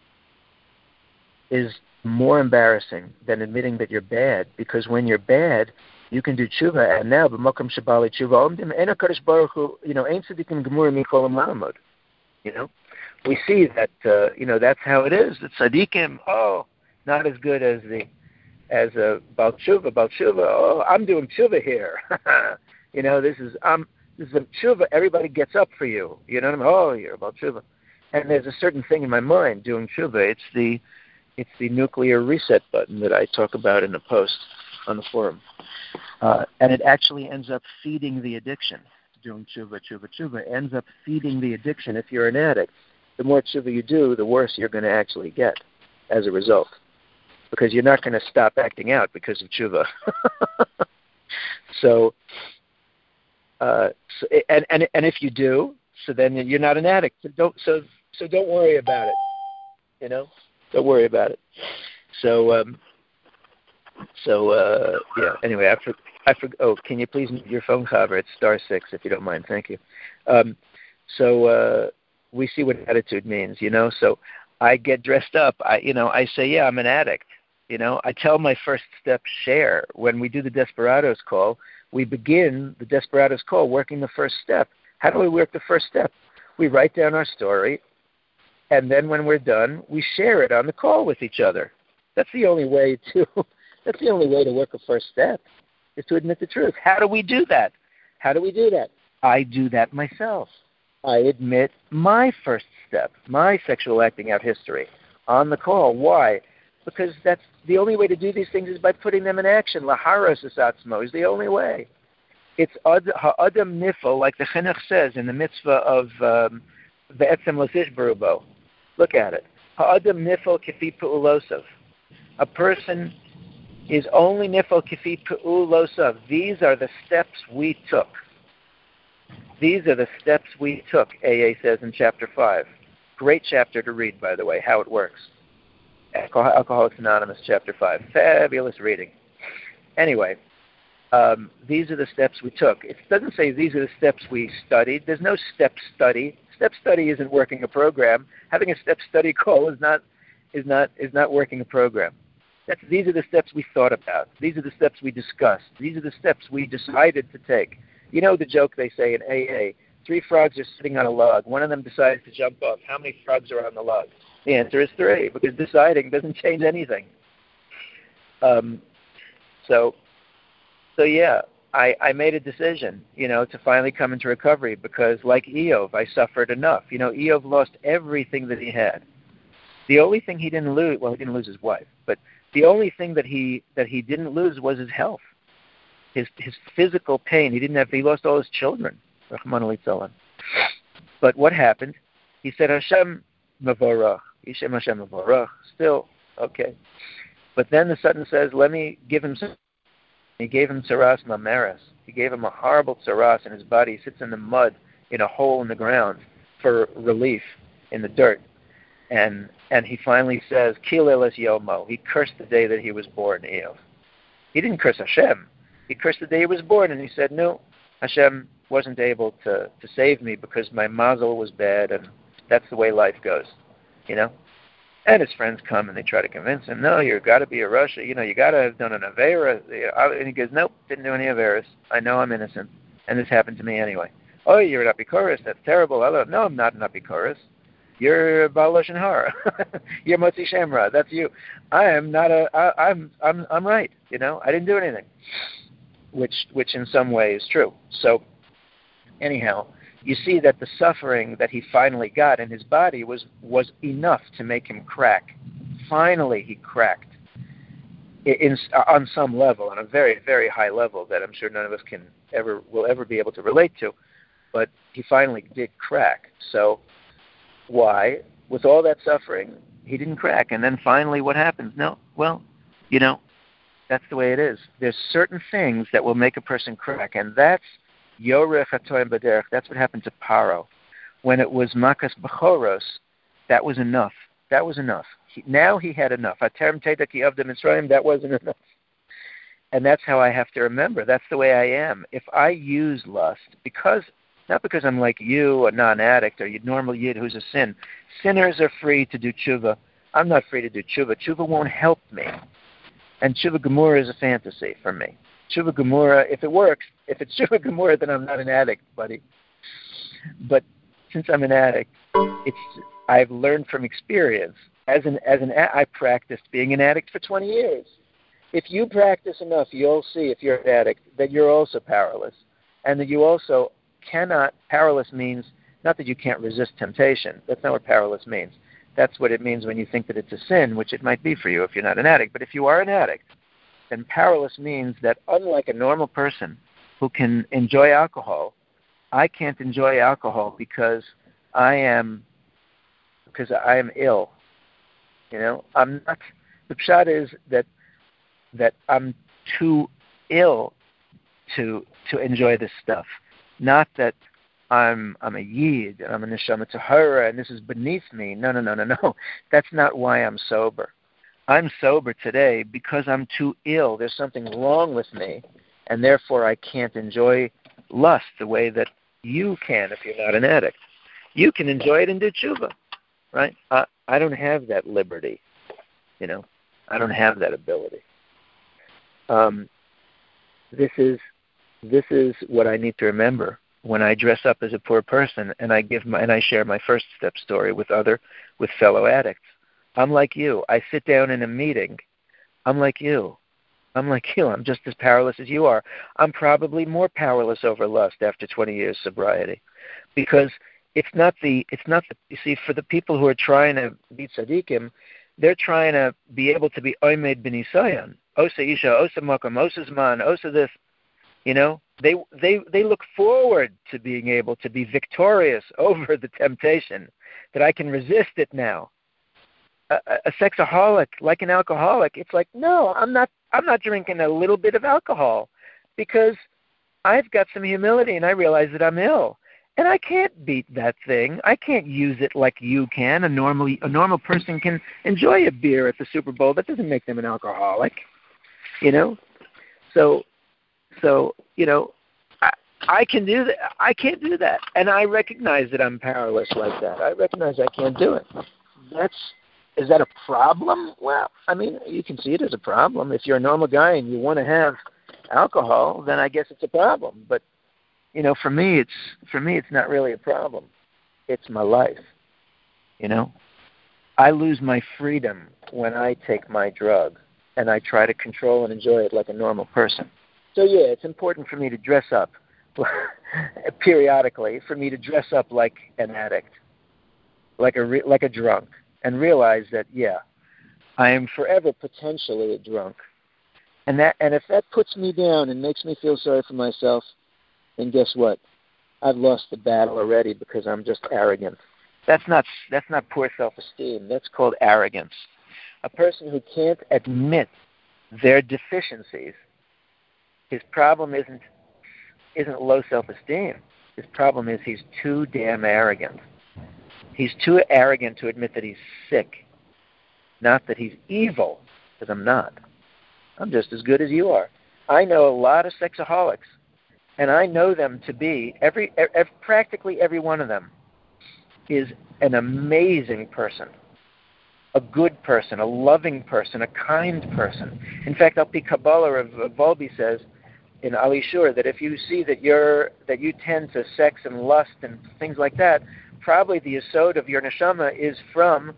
is more embarrassing than admitting that you're bad, because when you're bad, you can do tshuva, and now b'makom shabali tshuva omdim ena kadosh baruch hu, ein tzadikim gemurim mikol malamod. We see that that's how it is. The tzadikim, not as good as a bal tshuva. Oh, I'm doing tshuva here. This is a tshuva. Everybody gets up for you. You know what I mean? Oh, you're a bal tshuva. And there's a certain thing in my mind doing tshuva. It's the nuclear reset button that I talk about in a post on the forum. And it actually ends up feeding the addiction. Doing tshuva ends up feeding the addiction. If you're an addict, the more tshuva you do, the worse you're going to actually get as a result. Because you're not going to stop acting out because of tshuva. And if you do, so then you're not an addict. So don't worry about it. Don't worry about it. Anyway, can you please mute your phone cover? It's *6 if you don't mind. Thank you. We see what attitude means, So I get dressed up. I say, I'm an addict. I tell my first step share. When we do the Desperados call, we begin the Desperados call working the first step. How do we work the first step? We write down our story, and then when we're done, we share it on the call with each other. That's the only way to work a first step, is to admit the truth. How do we do that? I do that myself. I admit my first step, my sexual acting out history on the call. Why? Because that's the only way to do these things is by putting them in action. Laharos esatzmo is the only way. It's ha'adam nifel, like the Chinuch says in the mitzvah of ve'etzem losish berubo. Look at it. Ha'adam nifel kifi pu'ulosav. A person is only nifel kifi pu'ulosav. These are the steps we took. AA says in chapter 5. Great chapter to read, by the way, how it works. Alcoholics Anonymous, Chapter 5. Fabulous reading. Anyway, these are the steps we took. It doesn't say these are the steps we studied. There's no step study. Step study isn't working a program. Having a step study call is not working a program. These are the steps we thought about. These are the steps we discussed. These are the steps we decided to take. You know the joke they say in AA, 3 frogs are sitting on a log. One of them decides to jump off. How many frogs are on the log? The answer is 3, because deciding doesn't change anything. So yeah, I made a decision, to finally come into recovery because, like Eov, I suffered enough. Eov lost everything that he had. The only thing he didn't lose, well, he didn't lose his wife, but the only thing that he didn't lose was his health, his physical pain. He lost all his children. But what happened? He said, Hashem Mavorach, Yishem Hashem Mavorach, still, okay. But then the Satan says, let me give him some. He gave him tsaras mameres. He gave him a horrible tsaras in his body. He sits in the mud, in a hole in the ground, for relief, in the dirt. And he finally says, Kilel es yomo. He cursed the day that he was born, Eov. He didn't curse Hashem. He cursed the day he was born, and he said, no, Hashem wasn't able to save me because my mazel was bad, and that's the way life goes, And his friends come and they try to convince him, no, you've got to be a Russia, you got to have done an Avera. And he goes, nope, didn't do any Averas. I know I'm innocent, and this happened to me anyway. Oh, you're an Apikoris, that's terrible. No, I'm not an Apikoris. You're Baal Lashon Hara. You're Motzi Shemra. That's you. I'm right. I didn't do anything, which in some way is true. So, anyhow, you see that the suffering that he finally got in his body was enough to make him crack. Finally, he cracked on some level, on a very, very high level that I'm sure none of us will ever be able to relate to. But he finally did crack. So why? With all that suffering, he didn't crack. And then finally, what happens? No, well, that's the way it is. There's certain things that will make a person crack, and that's Yorech HaToim B'derech. That's what happened to Paro. When it was Makas Bechoros, that was enough. That was enough. Now he had enough. Aterem Teda Ki Avda Mitzrayim, that wasn't enough. And that's how I have to remember. That's the way I am. If I use lust, not because I'm like you, a non-addict, or a normal yid who's a sin. Sinners are free to do tshuva. I'm not free to do tshuva. Tshuva won't help me. And tshuva gemura is a fantasy for me. Tshuva gemura, if it works, if it's tshuva gemura, then I'm not an addict, buddy. But since I'm an addict, I've learned from experience. I practiced being an addict for 20 years. If you practice enough, you'll see, if you're an addict, that you're also powerless, and that you also cannot. Powerless means not that you can't resist temptation. That's not what powerless means. That's what it means when you think that it's a sin, which it might be for you if you're not an addict. But if you are an addict, then powerless means that unlike a normal person who can enjoy alcohol, I can't enjoy alcohol because I am ill. I'm not. The pshat is that I'm too ill to enjoy this stuff. Not that I'm a yid and I'm a neshama tahara and this is beneath me. No. That's not why I'm sober. I'm sober today because I'm too ill. There's something wrong with me, and therefore I can't enjoy lust the way that you can if you're not an addict. You can enjoy it and do tshuva, right? I don't have that liberty, I don't have that ability. This is what I need to remember when I dress up as a poor person and I share my first step story with fellow addicts. I'm like you. I sit down in a meeting. I'm like you. I'm just as powerless as you are. I'm probably more powerless over lust after 20 years sobriety, because it's not the you see, for the people who are trying to be tzaddikim, they're trying to be able to be oimed b'nisayon, osa isha, osa makam, osa zman, osa this. They look forward to being able to be victorious over the temptation, that I can resist it now. A sexaholic, like an alcoholic, it's like, no, I'm not drinking a little bit of alcohol because I've got some humility and I realize that I'm ill. And I can't beat that thing. I can't use it like you can. A normal person can enjoy a beer at the Super Bowl. That doesn't make them an alcoholic, you know. So you know, I can do that. I can't do that, and I recognize that I'm powerless like that. I recognize I can't do it. Is that a problem? Well, I mean, you can see it as a problem. If you're a normal guy and you want to have alcohol, then I guess it's a problem. But you know, for me, it's not really a problem. It's my life. You know, I lose my freedom when I take my drug, and I try to control and enjoy it like a normal person. So yeah, it's important for me to dress up periodically, for me to dress up like an addict, like a drunk, and realize that yeah, I am forever potentially a drunk, and if that puts me down and makes me feel sorry for myself, then guess what? I've lost the battle already because I'm just arrogant. That's not poor self-esteem. That's called arrogance. A person who can't admit their deficiencies, his problem isn't low self-esteem. His problem is he's too damn arrogant. He's too arrogant to admit that he's sick, not that he's evil, because I'm not. I'm just as good as you are. I know a lot of sexaholics, and I know them to be, practically every one of them is an amazing person, a good person, a loving person, a kind person. In fact, Al-Pi Kabbalah of Volbe says in Ali Shur that if you see that you tend to sex and lust and things like that, probably the yesod of your neshama is from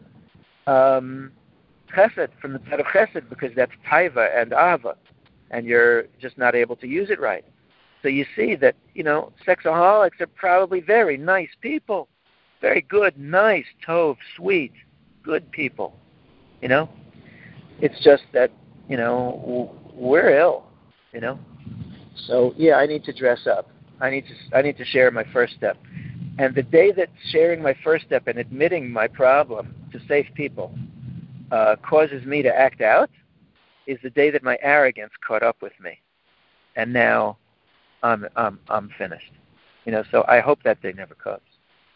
chesed, from the side of chesed, because that's taiva and ava, and you're just not able to use it right. So you see that, you know, sexaholics are probably very nice people, very good, nice, tov, sweet, good people, you know. It's just that, you know, we're ill, you know. So yeah, I need to dress up. I need to share my first step. And the day that sharing my first step and admitting my problem to safe people causes me to act out is the day that my arrogance caught up with me, and now I'm finished. You know, so I hope that day never comes.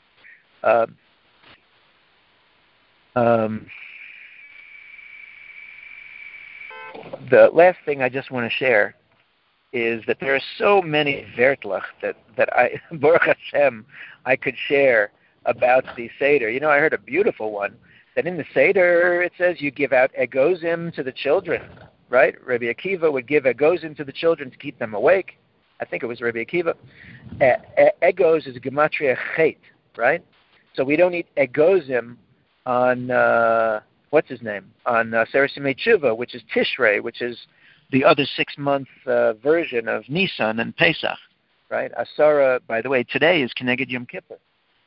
The last thing I just want to share is that there are so many vertlach that I, Baruch Hashem, I could share about the Seder. You know, I heard a beautiful one, that in the Seder it says you give out egozim to the children, right? Rabbi Akiva would give egozim to the children to keep them awake. I think it was Rabbi Akiva. Egos is a gematria chet, right? So we don't eat egozim on, what's his name? On Sarasimei Tshuva, which is Tishrei, which is the other 6-month version of Nisan and Pesach, right? Asara, by the way, today is Keneged Yom Kippur.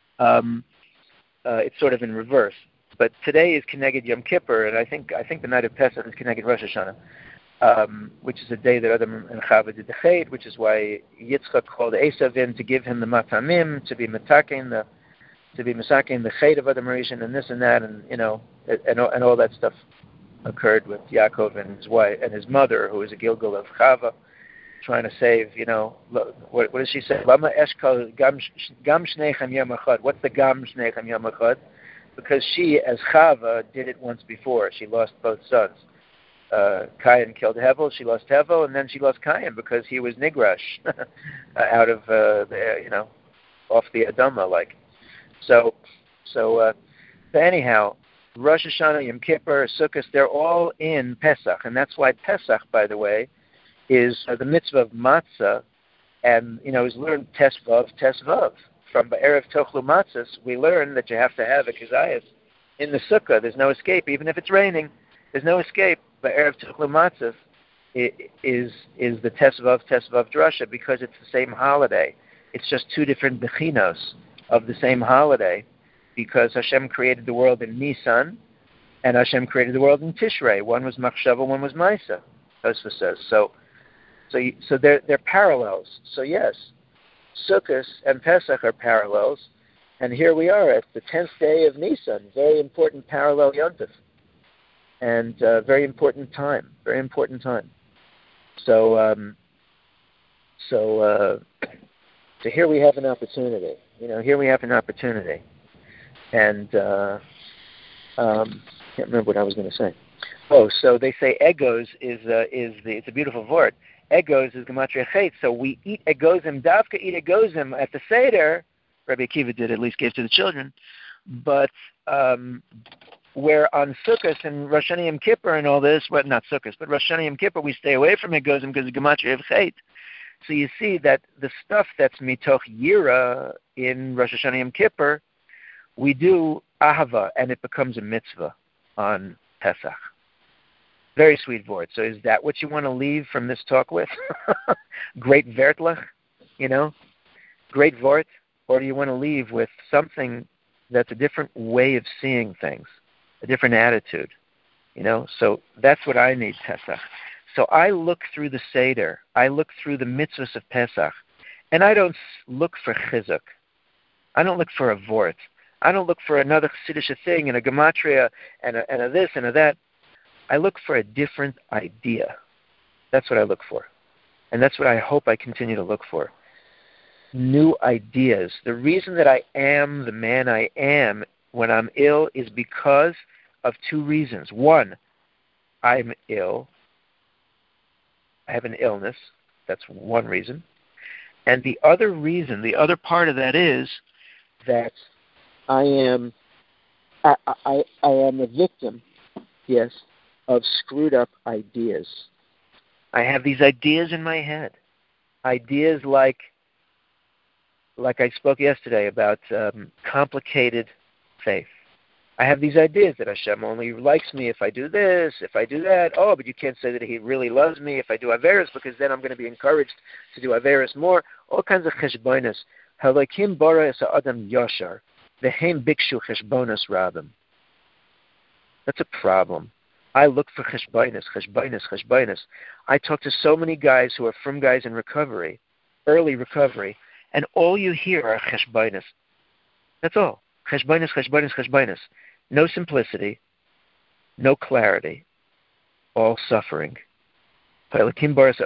It's sort of in reverse. But today is Keneged Yom Kippur, and I think the night of Pesach is Keneged Rosh Hashanah, which is a day that Adam and Chava did the Chet, which is why Yitzchak called Esav in to give him the matamim, to be metakin, the Chet of Adam Rishon, and this and that, and you know, and all that stuff occurred with Yaakov and his wife and his mother, who was a Gilgal of Chava, trying to save. You know, what does she say? Lama eshkal gam shneichem yom echad. What's the gam shneichem yom echad? Because she, as Chava, did it once before. She lost both sons. Cain killed Hevel. She lost Hevel, and then she lost Cain because he was nigrash out of off the Adama, like. So anyhow, Rosh Hashanah, Yom Kippur, Sukkot, they're all in Pesach, and that's why Pesach, by the way, is the mitzvah of matzah, and you know, is learned tesvav. From Ba'erev Tochlu Matzahs, we learn that you have to have a kizayas in the sukkah. There's no escape, even if it's raining. There's no escape. Ba'erev Tochlu Matzahs is the tesvav drasha, because it's the same holiday. It's just two different bechinos of the same holiday, because Hashem created the world in Nisan, and Hashem created the world in Tishrei. One was Machshava, one was Maisa, Tosfos says. So they're parallels. So yes, Sukkot and Pesach are parallels, and here we are at the 10th day of Nisan, very important parallel Yom Tov, and very important time. So So here we have an opportunity. Here we have an opportunity. And can't remember what I was going to say. Oh, so they say egos it's a beautiful word. Egos is gematria chet. So we eat egozim, davka eat egozim at the Seder. Rabbi Akiva did, at least gave to the children. But where on Sukkot and Rosh Hashanah Yom Kippur and all this, well, not Sukkot, but Rosh Hashanah Yom Kippur, we stay away from egozim because of gematria of chet. So you see that the stuff that's mitoch yira in Rosh Hashanah Yom Kippur, we do ahava, and it becomes a mitzvah on Pesach. Very sweet word. So is that what you want to leave from this talk with? Great vertlach, great vort? Or do you want to leave with something that's a different way of seeing things, a different attitude? So that's what I need, Pesach. So I look through the Seder, I look through the mitzvahs of Pesach, and I don't look for chizuk. I don't look for a vort. I don't look for another Chassidish thing and a gematria and a this and a that. I look for a different idea. That's what I look for. And that's what I hope I continue to look for. New ideas. The reason that I am the man I am when I'm ill is because of two reasons. One, I'm ill. I have an illness. That's one reason. And the other reason, the other part of that is that I am a victim, yes, of screwed up ideas. I have these ideas in my head. Ideas like I spoke yesterday about complicated faith. I have these ideas that Hashem only likes me if I do this, if I do that. Oh, but you can't say that He really loves me if I do Averis, because then I'm going to be encouraged to do Averis more. All kinds of cheshbonos. Halakim bara es adam yashar, vehem bikshu cheshbonos rabim. That's a problem. I look for cheshbonos. I talk to so many guys who are from guys in recovery, early recovery, and all you hear are cheshbonos. That's all. Cheshbonos. No simplicity, no clarity, all suffering. I need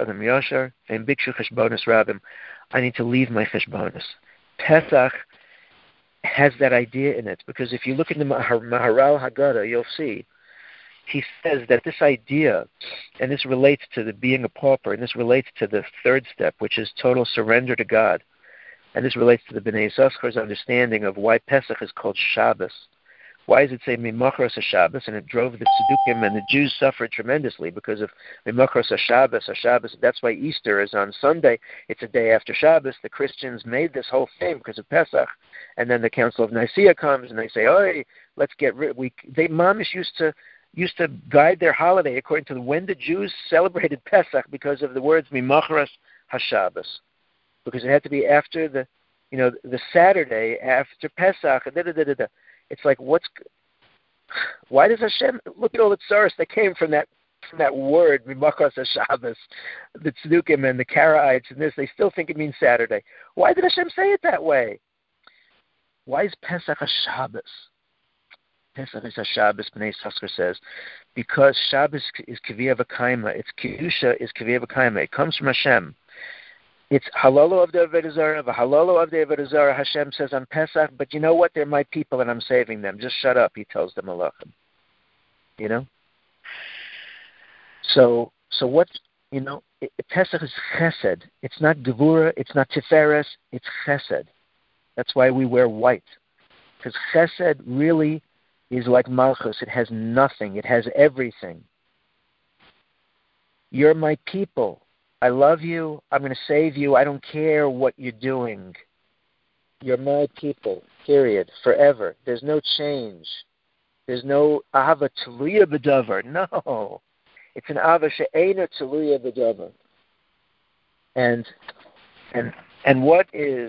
to leave my cheshbonos. Pesach has that idea in it, because if you look in the Maharal Haggadah, you'll see he says that this idea, and this relates to the being a pauper, and this relates to the third step, which is total surrender to God, and this relates to the Bnei Yissaschar's understanding of why Pesach is called Shabbos. Why does it say Mimachros HaShabbos? And it drove the Tzdukim, and the Jews suffered tremendously because of Mimachros HaShabbos. That's why Easter is on Sunday. It's a day after Shabbos. The Christians made this whole thing because of Pesach. And then the Council of Nicaea comes, and they say, "Oi, let's get rid." They Mamish used to guide their holiday according to when the Jews celebrated Pesach because of the words Mimachros HaShabbos, because it had to be after the Saturday after Pesach. It's like, why does Hashem look at all the tsaros that came from that word Mimachros HaShabbos, the Tzdukim and the Karaites and this? They still think it means Saturday. Why did Hashem say it that way? Why is Pesach a Shabbos? Pesach is a Shabbos, Bnei Yissaschar says, because Shabbos is Kaviyah V'Kaima. Its Kedusha is Kaviyah V'Kaima. It comes from Hashem. It's halalo of the Avodah Zarah, v'halalo of the Avodah Zarah, Hashem says on Pesach, but you know what? They're my people and I'm saving them. Just shut up, He tells the Malachim. So what, Pesach is chesed. It's not Gevura, it's not Tiferes, it's chesed. That's why we wear white. Because chesed really is like Malchus. It has nothing. It has everything. You're my people. I love you. I'm going to save you. I don't care what you're doing. You're my people, period, forever. There's no change. There's no ahava tluya b'davar. No. It's an ahava she'eina tluya b'davar. And what is,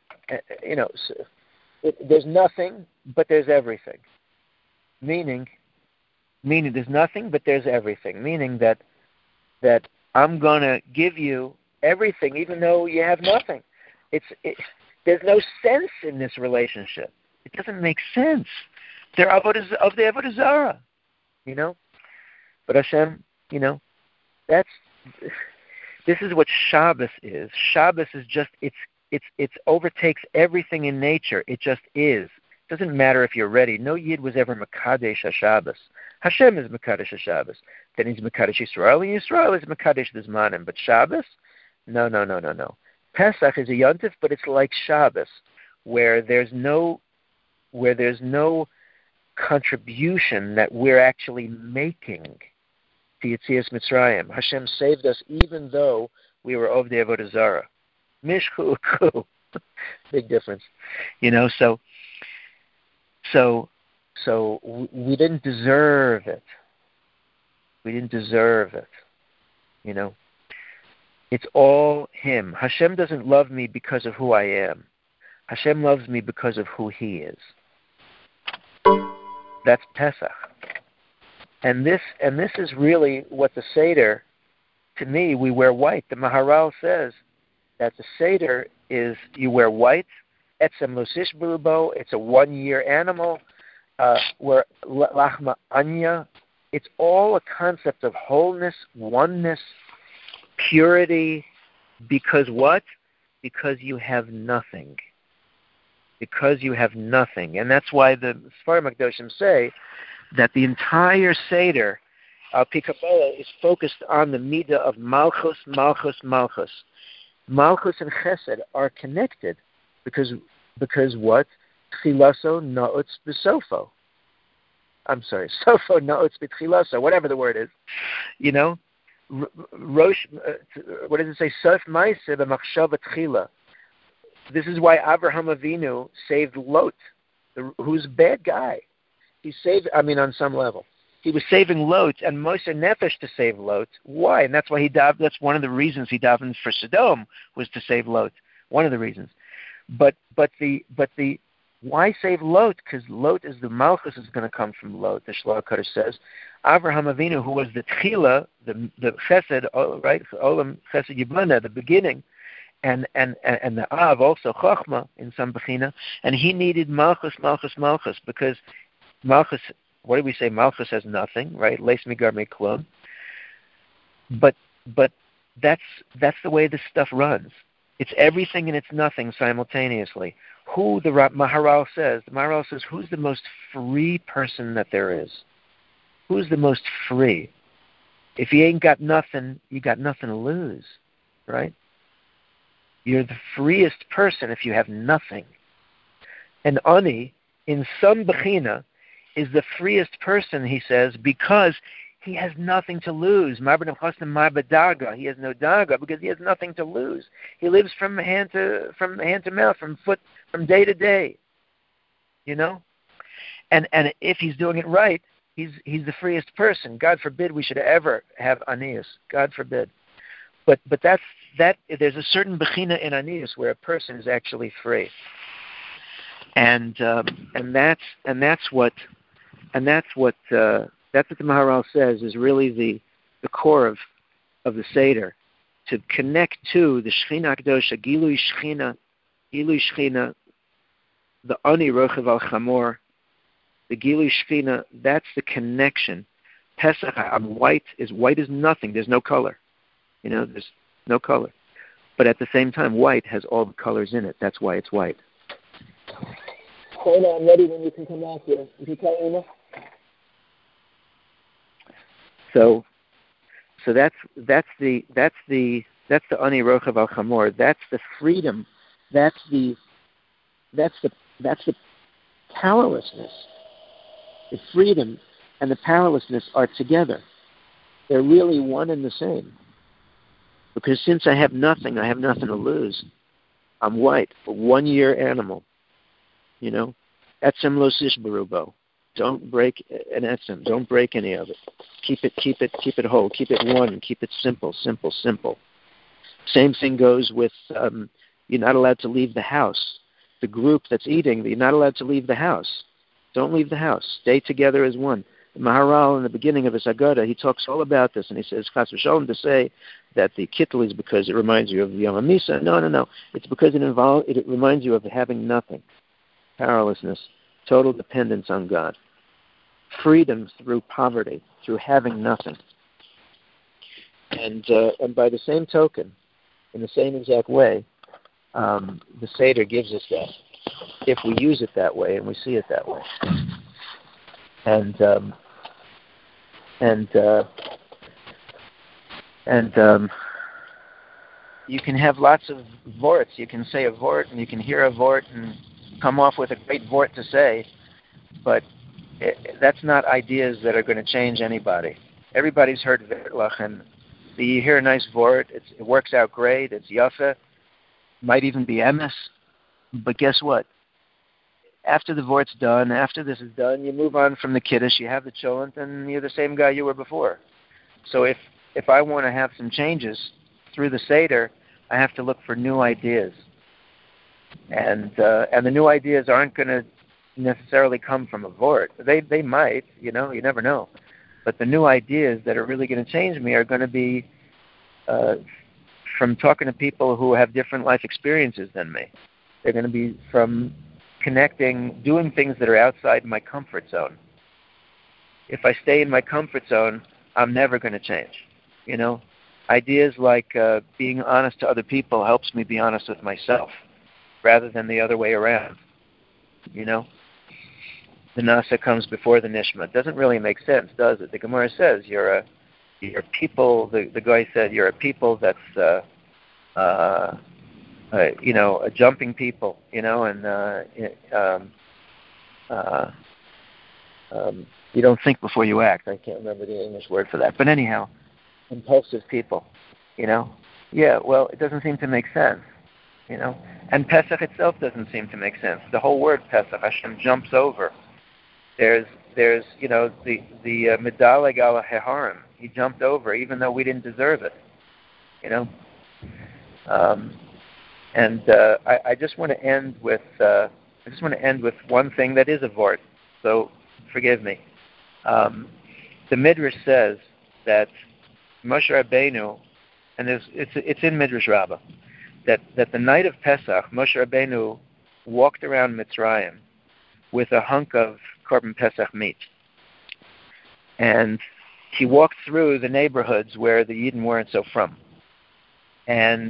there's nothing, but there's everything. Meaning there's nothing, but there's everything. Meaning that I'm going to give you everything, even though you have nothing. There's no sense in this relationship. It doesn't make sense. They're of the Avodah Zarah, But Hashem, this is what Shabbos is. Shabbos is just, it's it overtakes everything in nature. It just is. It doesn't matter if you're ready. No Yid was ever Mekadesh HaShabbos. Hashem is Mekadesh HaShabbos. Then he's Mekadesh Yisrael, and Yisrael is Mekadesh the Zmanim. But Shabbos? No. Pesach is a yontif, but it's like Shabbos, where there's no contribution that we're actually making to Yetzias Mitzrayim. Hashem saved us even though we were Ovdei Avodah Zarah. Mishchu Uku. Big difference. So we didn't deserve it. It's all Him. Hashem doesn't love me because of who I am. Hashem loves me because of who He is. That's Pesach. And this is really what the Seder, to me, we wear white. The Maharal says that the Seder is, you wear white, Etzem Lusish Berubo, it's a 1-year animal, where Lachma Anya, it's all a concept of wholeness, oneness, purity, because what? Because you have nothing. And that's why the Sfarim HaKadoshim say that the entire Seder, Pi Kabbalah, is focused on the midah of Malchus. Malchus and Chesed are connected because what? Tchilaso na'utz b'sofo. I'm sorry, sofo na'utz b'tchilaso, whatever the word is. Rosh, what does it say? Sof ma'aseh b'machshava tchila. This is why Avraham Avinu saved Lot, who's a bad guy. He saved, on some level. He was saving Lot and Moser Nefesh to save Lot. Why? And that's why that's one of the reasons he davened for Sodom, was to save Lot. One of the reasons. But why save Lot? Because Lot is the Malchus is going to come from Lot. The Shlomo Kodesh says, Avraham Avinu, who was the Tchila, the Chesed, right? Olam Chesed Yibana, the beginning, and the Av also Chochma in some Bechina, and he needed Malchus, because Malchus, what do we say? Malchus has nothing, right? Leis migar me klum. But that's the way this stuff runs. It's everything and it's nothing simultaneously. Who the Maharal says, who's the most free person that there is? Who's the most free? If you ain't got nothing, you got nothing to lose, right? You're the freest person if you have nothing. And Ani, in some Bechina, is the freest person, he says, because he has nothing to lose. He has no daga because he has nothing to lose. He lives from hand to mouth, from day to day. And if he's doing it right, he's the freest person. God forbid we should ever have anius. God forbid. But there's a certain bechina in anius where a person is actually free. And that's what the Maharal says is really the core of the Seder, to connect to the Shechina Kedosha, Gilui Shechina, the Ani Rochev Al Chamor, the Gilui Shechina. That's the connection. Pesach, white is nothing. There's no color. There's no color. But at the same time, white has all the colors in it. That's why it's white. Hold on, ready when you can come back here. If you tell me. So that's the Ani Rochav Al Chamor. That's the freedom. That's the powerlessness. The freedom and the powerlessness are together. They're really one and the same. Because since I have nothing to lose. I'm white, a 1-year animal. Etzem Losish Barubo. Don't break an etzem. Don't break any of it. Keep it whole. Keep it one. Keep it simple. Same thing goes with you're not allowed to leave the house. The group that's eating, you're not allowed to leave the house. Don't leave the house. Stay together as one. The Maharal, in the beginning of his Haggadah, he talks all about this, and he says, Chas v'sholom, to say that the kittel is because it reminds you of Yom HaMisa. No. It's because it reminds you of having nothing. Powerlessness. Total dependence on God. Freedom through poverty, through having nothing. And by the same token, in the same exact way, the Seder gives us that, if we use it that way and we see it that way. And you can have lots of vorts. You can say a vort, and you can hear a vort, and come off with a great vort to say, but that's not ideas that are going to change anybody. Everybody's heard Vertlach, and you hear a nice vort, it works out great, it's yafa, might even be emes, but guess what? After the vort's done, after this is done, you move on from the kiddush, you have the cholent, and you're the same guy you were before. So if I want to have some changes through the Seder, I have to look for new ideas. And the new ideas aren't going to necessarily come from a vort. They might, you never know. But the new ideas that are really going to change me are going to be from talking to people who have different life experiences than me. They're going to be from connecting, doing things that are outside my comfort zone. If I stay in my comfort zone, I'm never going to change. Ideas like being honest to other people helps me be honest with myself, rather than the other way around. The nasa comes before the nishma. It doesn't really make sense, does it? The Gemara says you're people. The guy said you're a people that's a jumping people. You don't think before you act. I can't remember the English word for that, but anyhow, impulsive people. Yeah. Well, it doesn't seem to make sense. And Pesach itself doesn't seem to make sense. The whole word Pesach, Hashem jumps over. There's the medaleg ala heharim. He jumped over, even though we didn't deserve it. I just want to end with one thing that is a vort. So forgive me. The Midrash says that Moshe Rabbeinu, and it's in Midrash Rabbah, that the night of Pesach, Moshe Rabbeinu walked around Mitzrayim with a hunk of Korban Pesach meat. And he walked through the neighborhoods where the Yidden weren't so from. And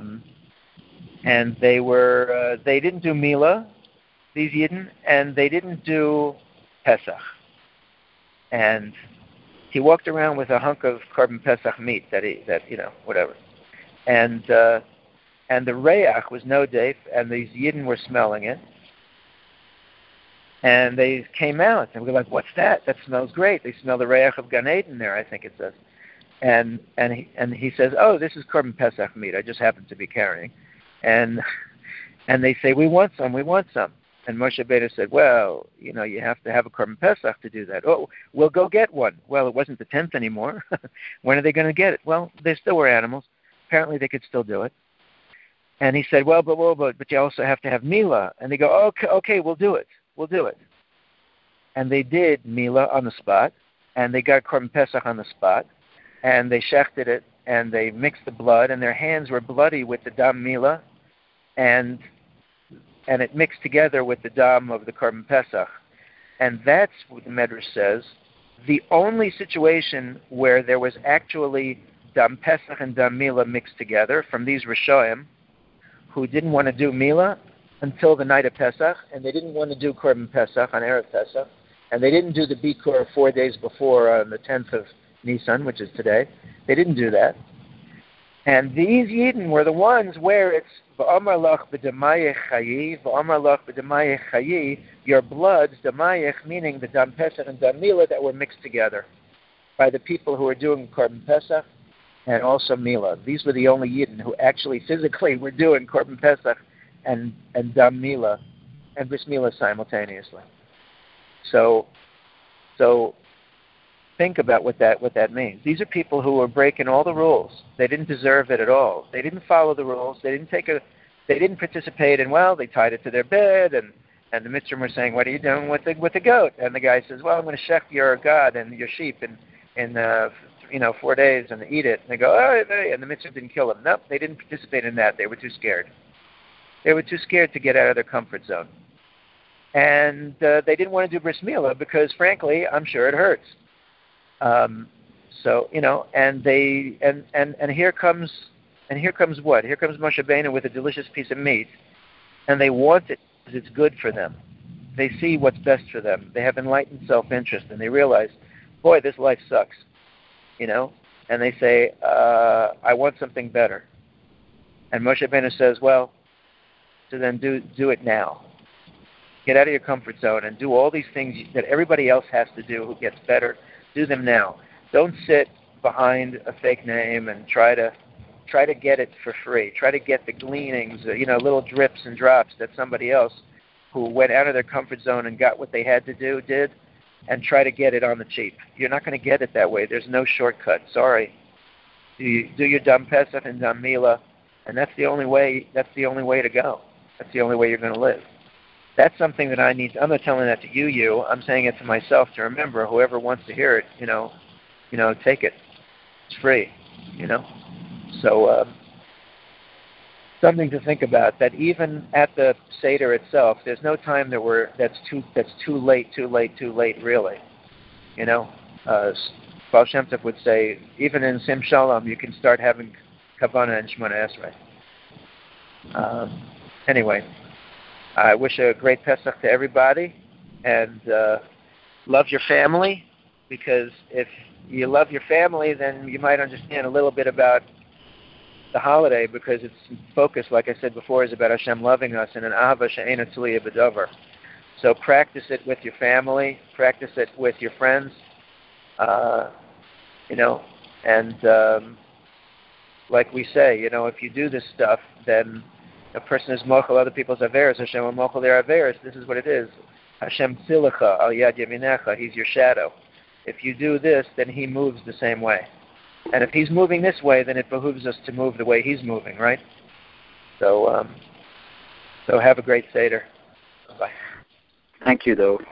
they didn't do Mila, these Yidden, and they didn't do Pesach. And he walked around with a hunk of Korban Pesach meat whatever. And the Reach was no dafe, and these Yidden were smelling it. And they came out, and we were like, "What's that? That smells great." They smell the Reach of Gan Eden there, I think it says. And he says, "Oh, this is Korban Pesach meat. I just happen to be carrying." And they say, "We want some. And Moshe Rabbeinu said, "Well, you have to have a Korban Pesach to do that." "Oh, we'll go get one." Well, it wasn't the 10th anymore. When are they going to get it? Well, they still were animals. Apparently, they could still do it. And he said, "Well, but you also have to have Mila." And they go, "Okay, we'll do it. We'll do it." And they did Mila on the spot, and they got Korban Pesach on the spot, and they shechted it, and they mixed the blood, and their hands were bloody with the Dam Mila, and it mixed together with the Dam of the Korban Pesach. And that's what the Medrash says, the only situation where there was actually Dam Pesach and Dam Mila mixed together from these Rishoim who didn't want to do Mila until the night of Pesach, and they didn't want to do Korban Pesach on Erev Pesach, and they didn't do the Bikur 4 days before on the 10th of Nisan, which is today. They didn't do that. And these Yidden were the ones where it's V'amar lach b'damayech chayi, V'amar lach b'damayech chayi, your bloods, damayech, meaning the Dam Pesach and Dam Mila that were mixed together by the people who were doing Korban Pesach and also Mila. These were the only Yidden who actually physically were doing Korban Pesach and Dam Mila and Bris Mila simultaneously. So think about what that means. These are people who were breaking all the rules. They didn't deserve it at all. They didn't follow the rules. They didn't participate in, they tied it to their bed, and the Mitzvahs were saying, "What are you doing with the goat?" And the guy says, "Well, I'm going to shech your God and your sheep in 4 days and eat it." And they go, "Oh," and the Mitzvah didn't kill them. Nope, they didn't participate in that. They were too scared. They were too scared to get out of their comfort zone. And they didn't want to do Bris Milah because, frankly, I'm sure it hurts. And here comes And here comes what? Here comes Moshe Rabbeinu with a delicious piece of meat, and they want it because it's good for them. They see what's best for them. They have enlightened self-interest, and they realize, boy, this life sucks, And they say, I want something better. And Moshe Rabbeinu says, well, so then do it now. Get out of your comfort zone and do all these things that everybody else has to do who gets better. Do them now. Don't sit behind a fake name and try to get it for free. Try to get the gleanings, little drips and drops that somebody else who went out of their comfort zone and got what they had to do did, and try to get it on the cheap. You're not going to get it that way. There's no shortcut. Sorry. Do your Dam Pesach and Dam Mila, and that's the only way. That's the only way to go. That's the only way you're going to live. That's something that I need. I'm not telling that to you. I'm saying it to myself to remember. Whoever wants to hear it, take it. It's free. So something to think about. That even at the Seder itself, there's no time that's too late. Really, Baal Shem Tov would say, even in Sim Shalom, you can start having Kavanah and Shemona Esrei. Anyway, I wish a great Pesach to everybody, and love your family, because if you love your family, then you might understand a little bit about the holiday, because its focus, like I said before, is about Hashem loving us in an Ahava she'eina tluya b'davar. So practice it with your family, practice it with your friends, and like we say, if you do this stuff, then a person is mochel other people's averos. Hashem will mochel their averos. This is what it is. Hashem tzilecha al yad yaminecha. He's your shadow. If you do this, then He moves the same way. And if He's moving this way, then it behooves us to move the way He's moving, right? So have a great Seder. Bye. Thank you, though.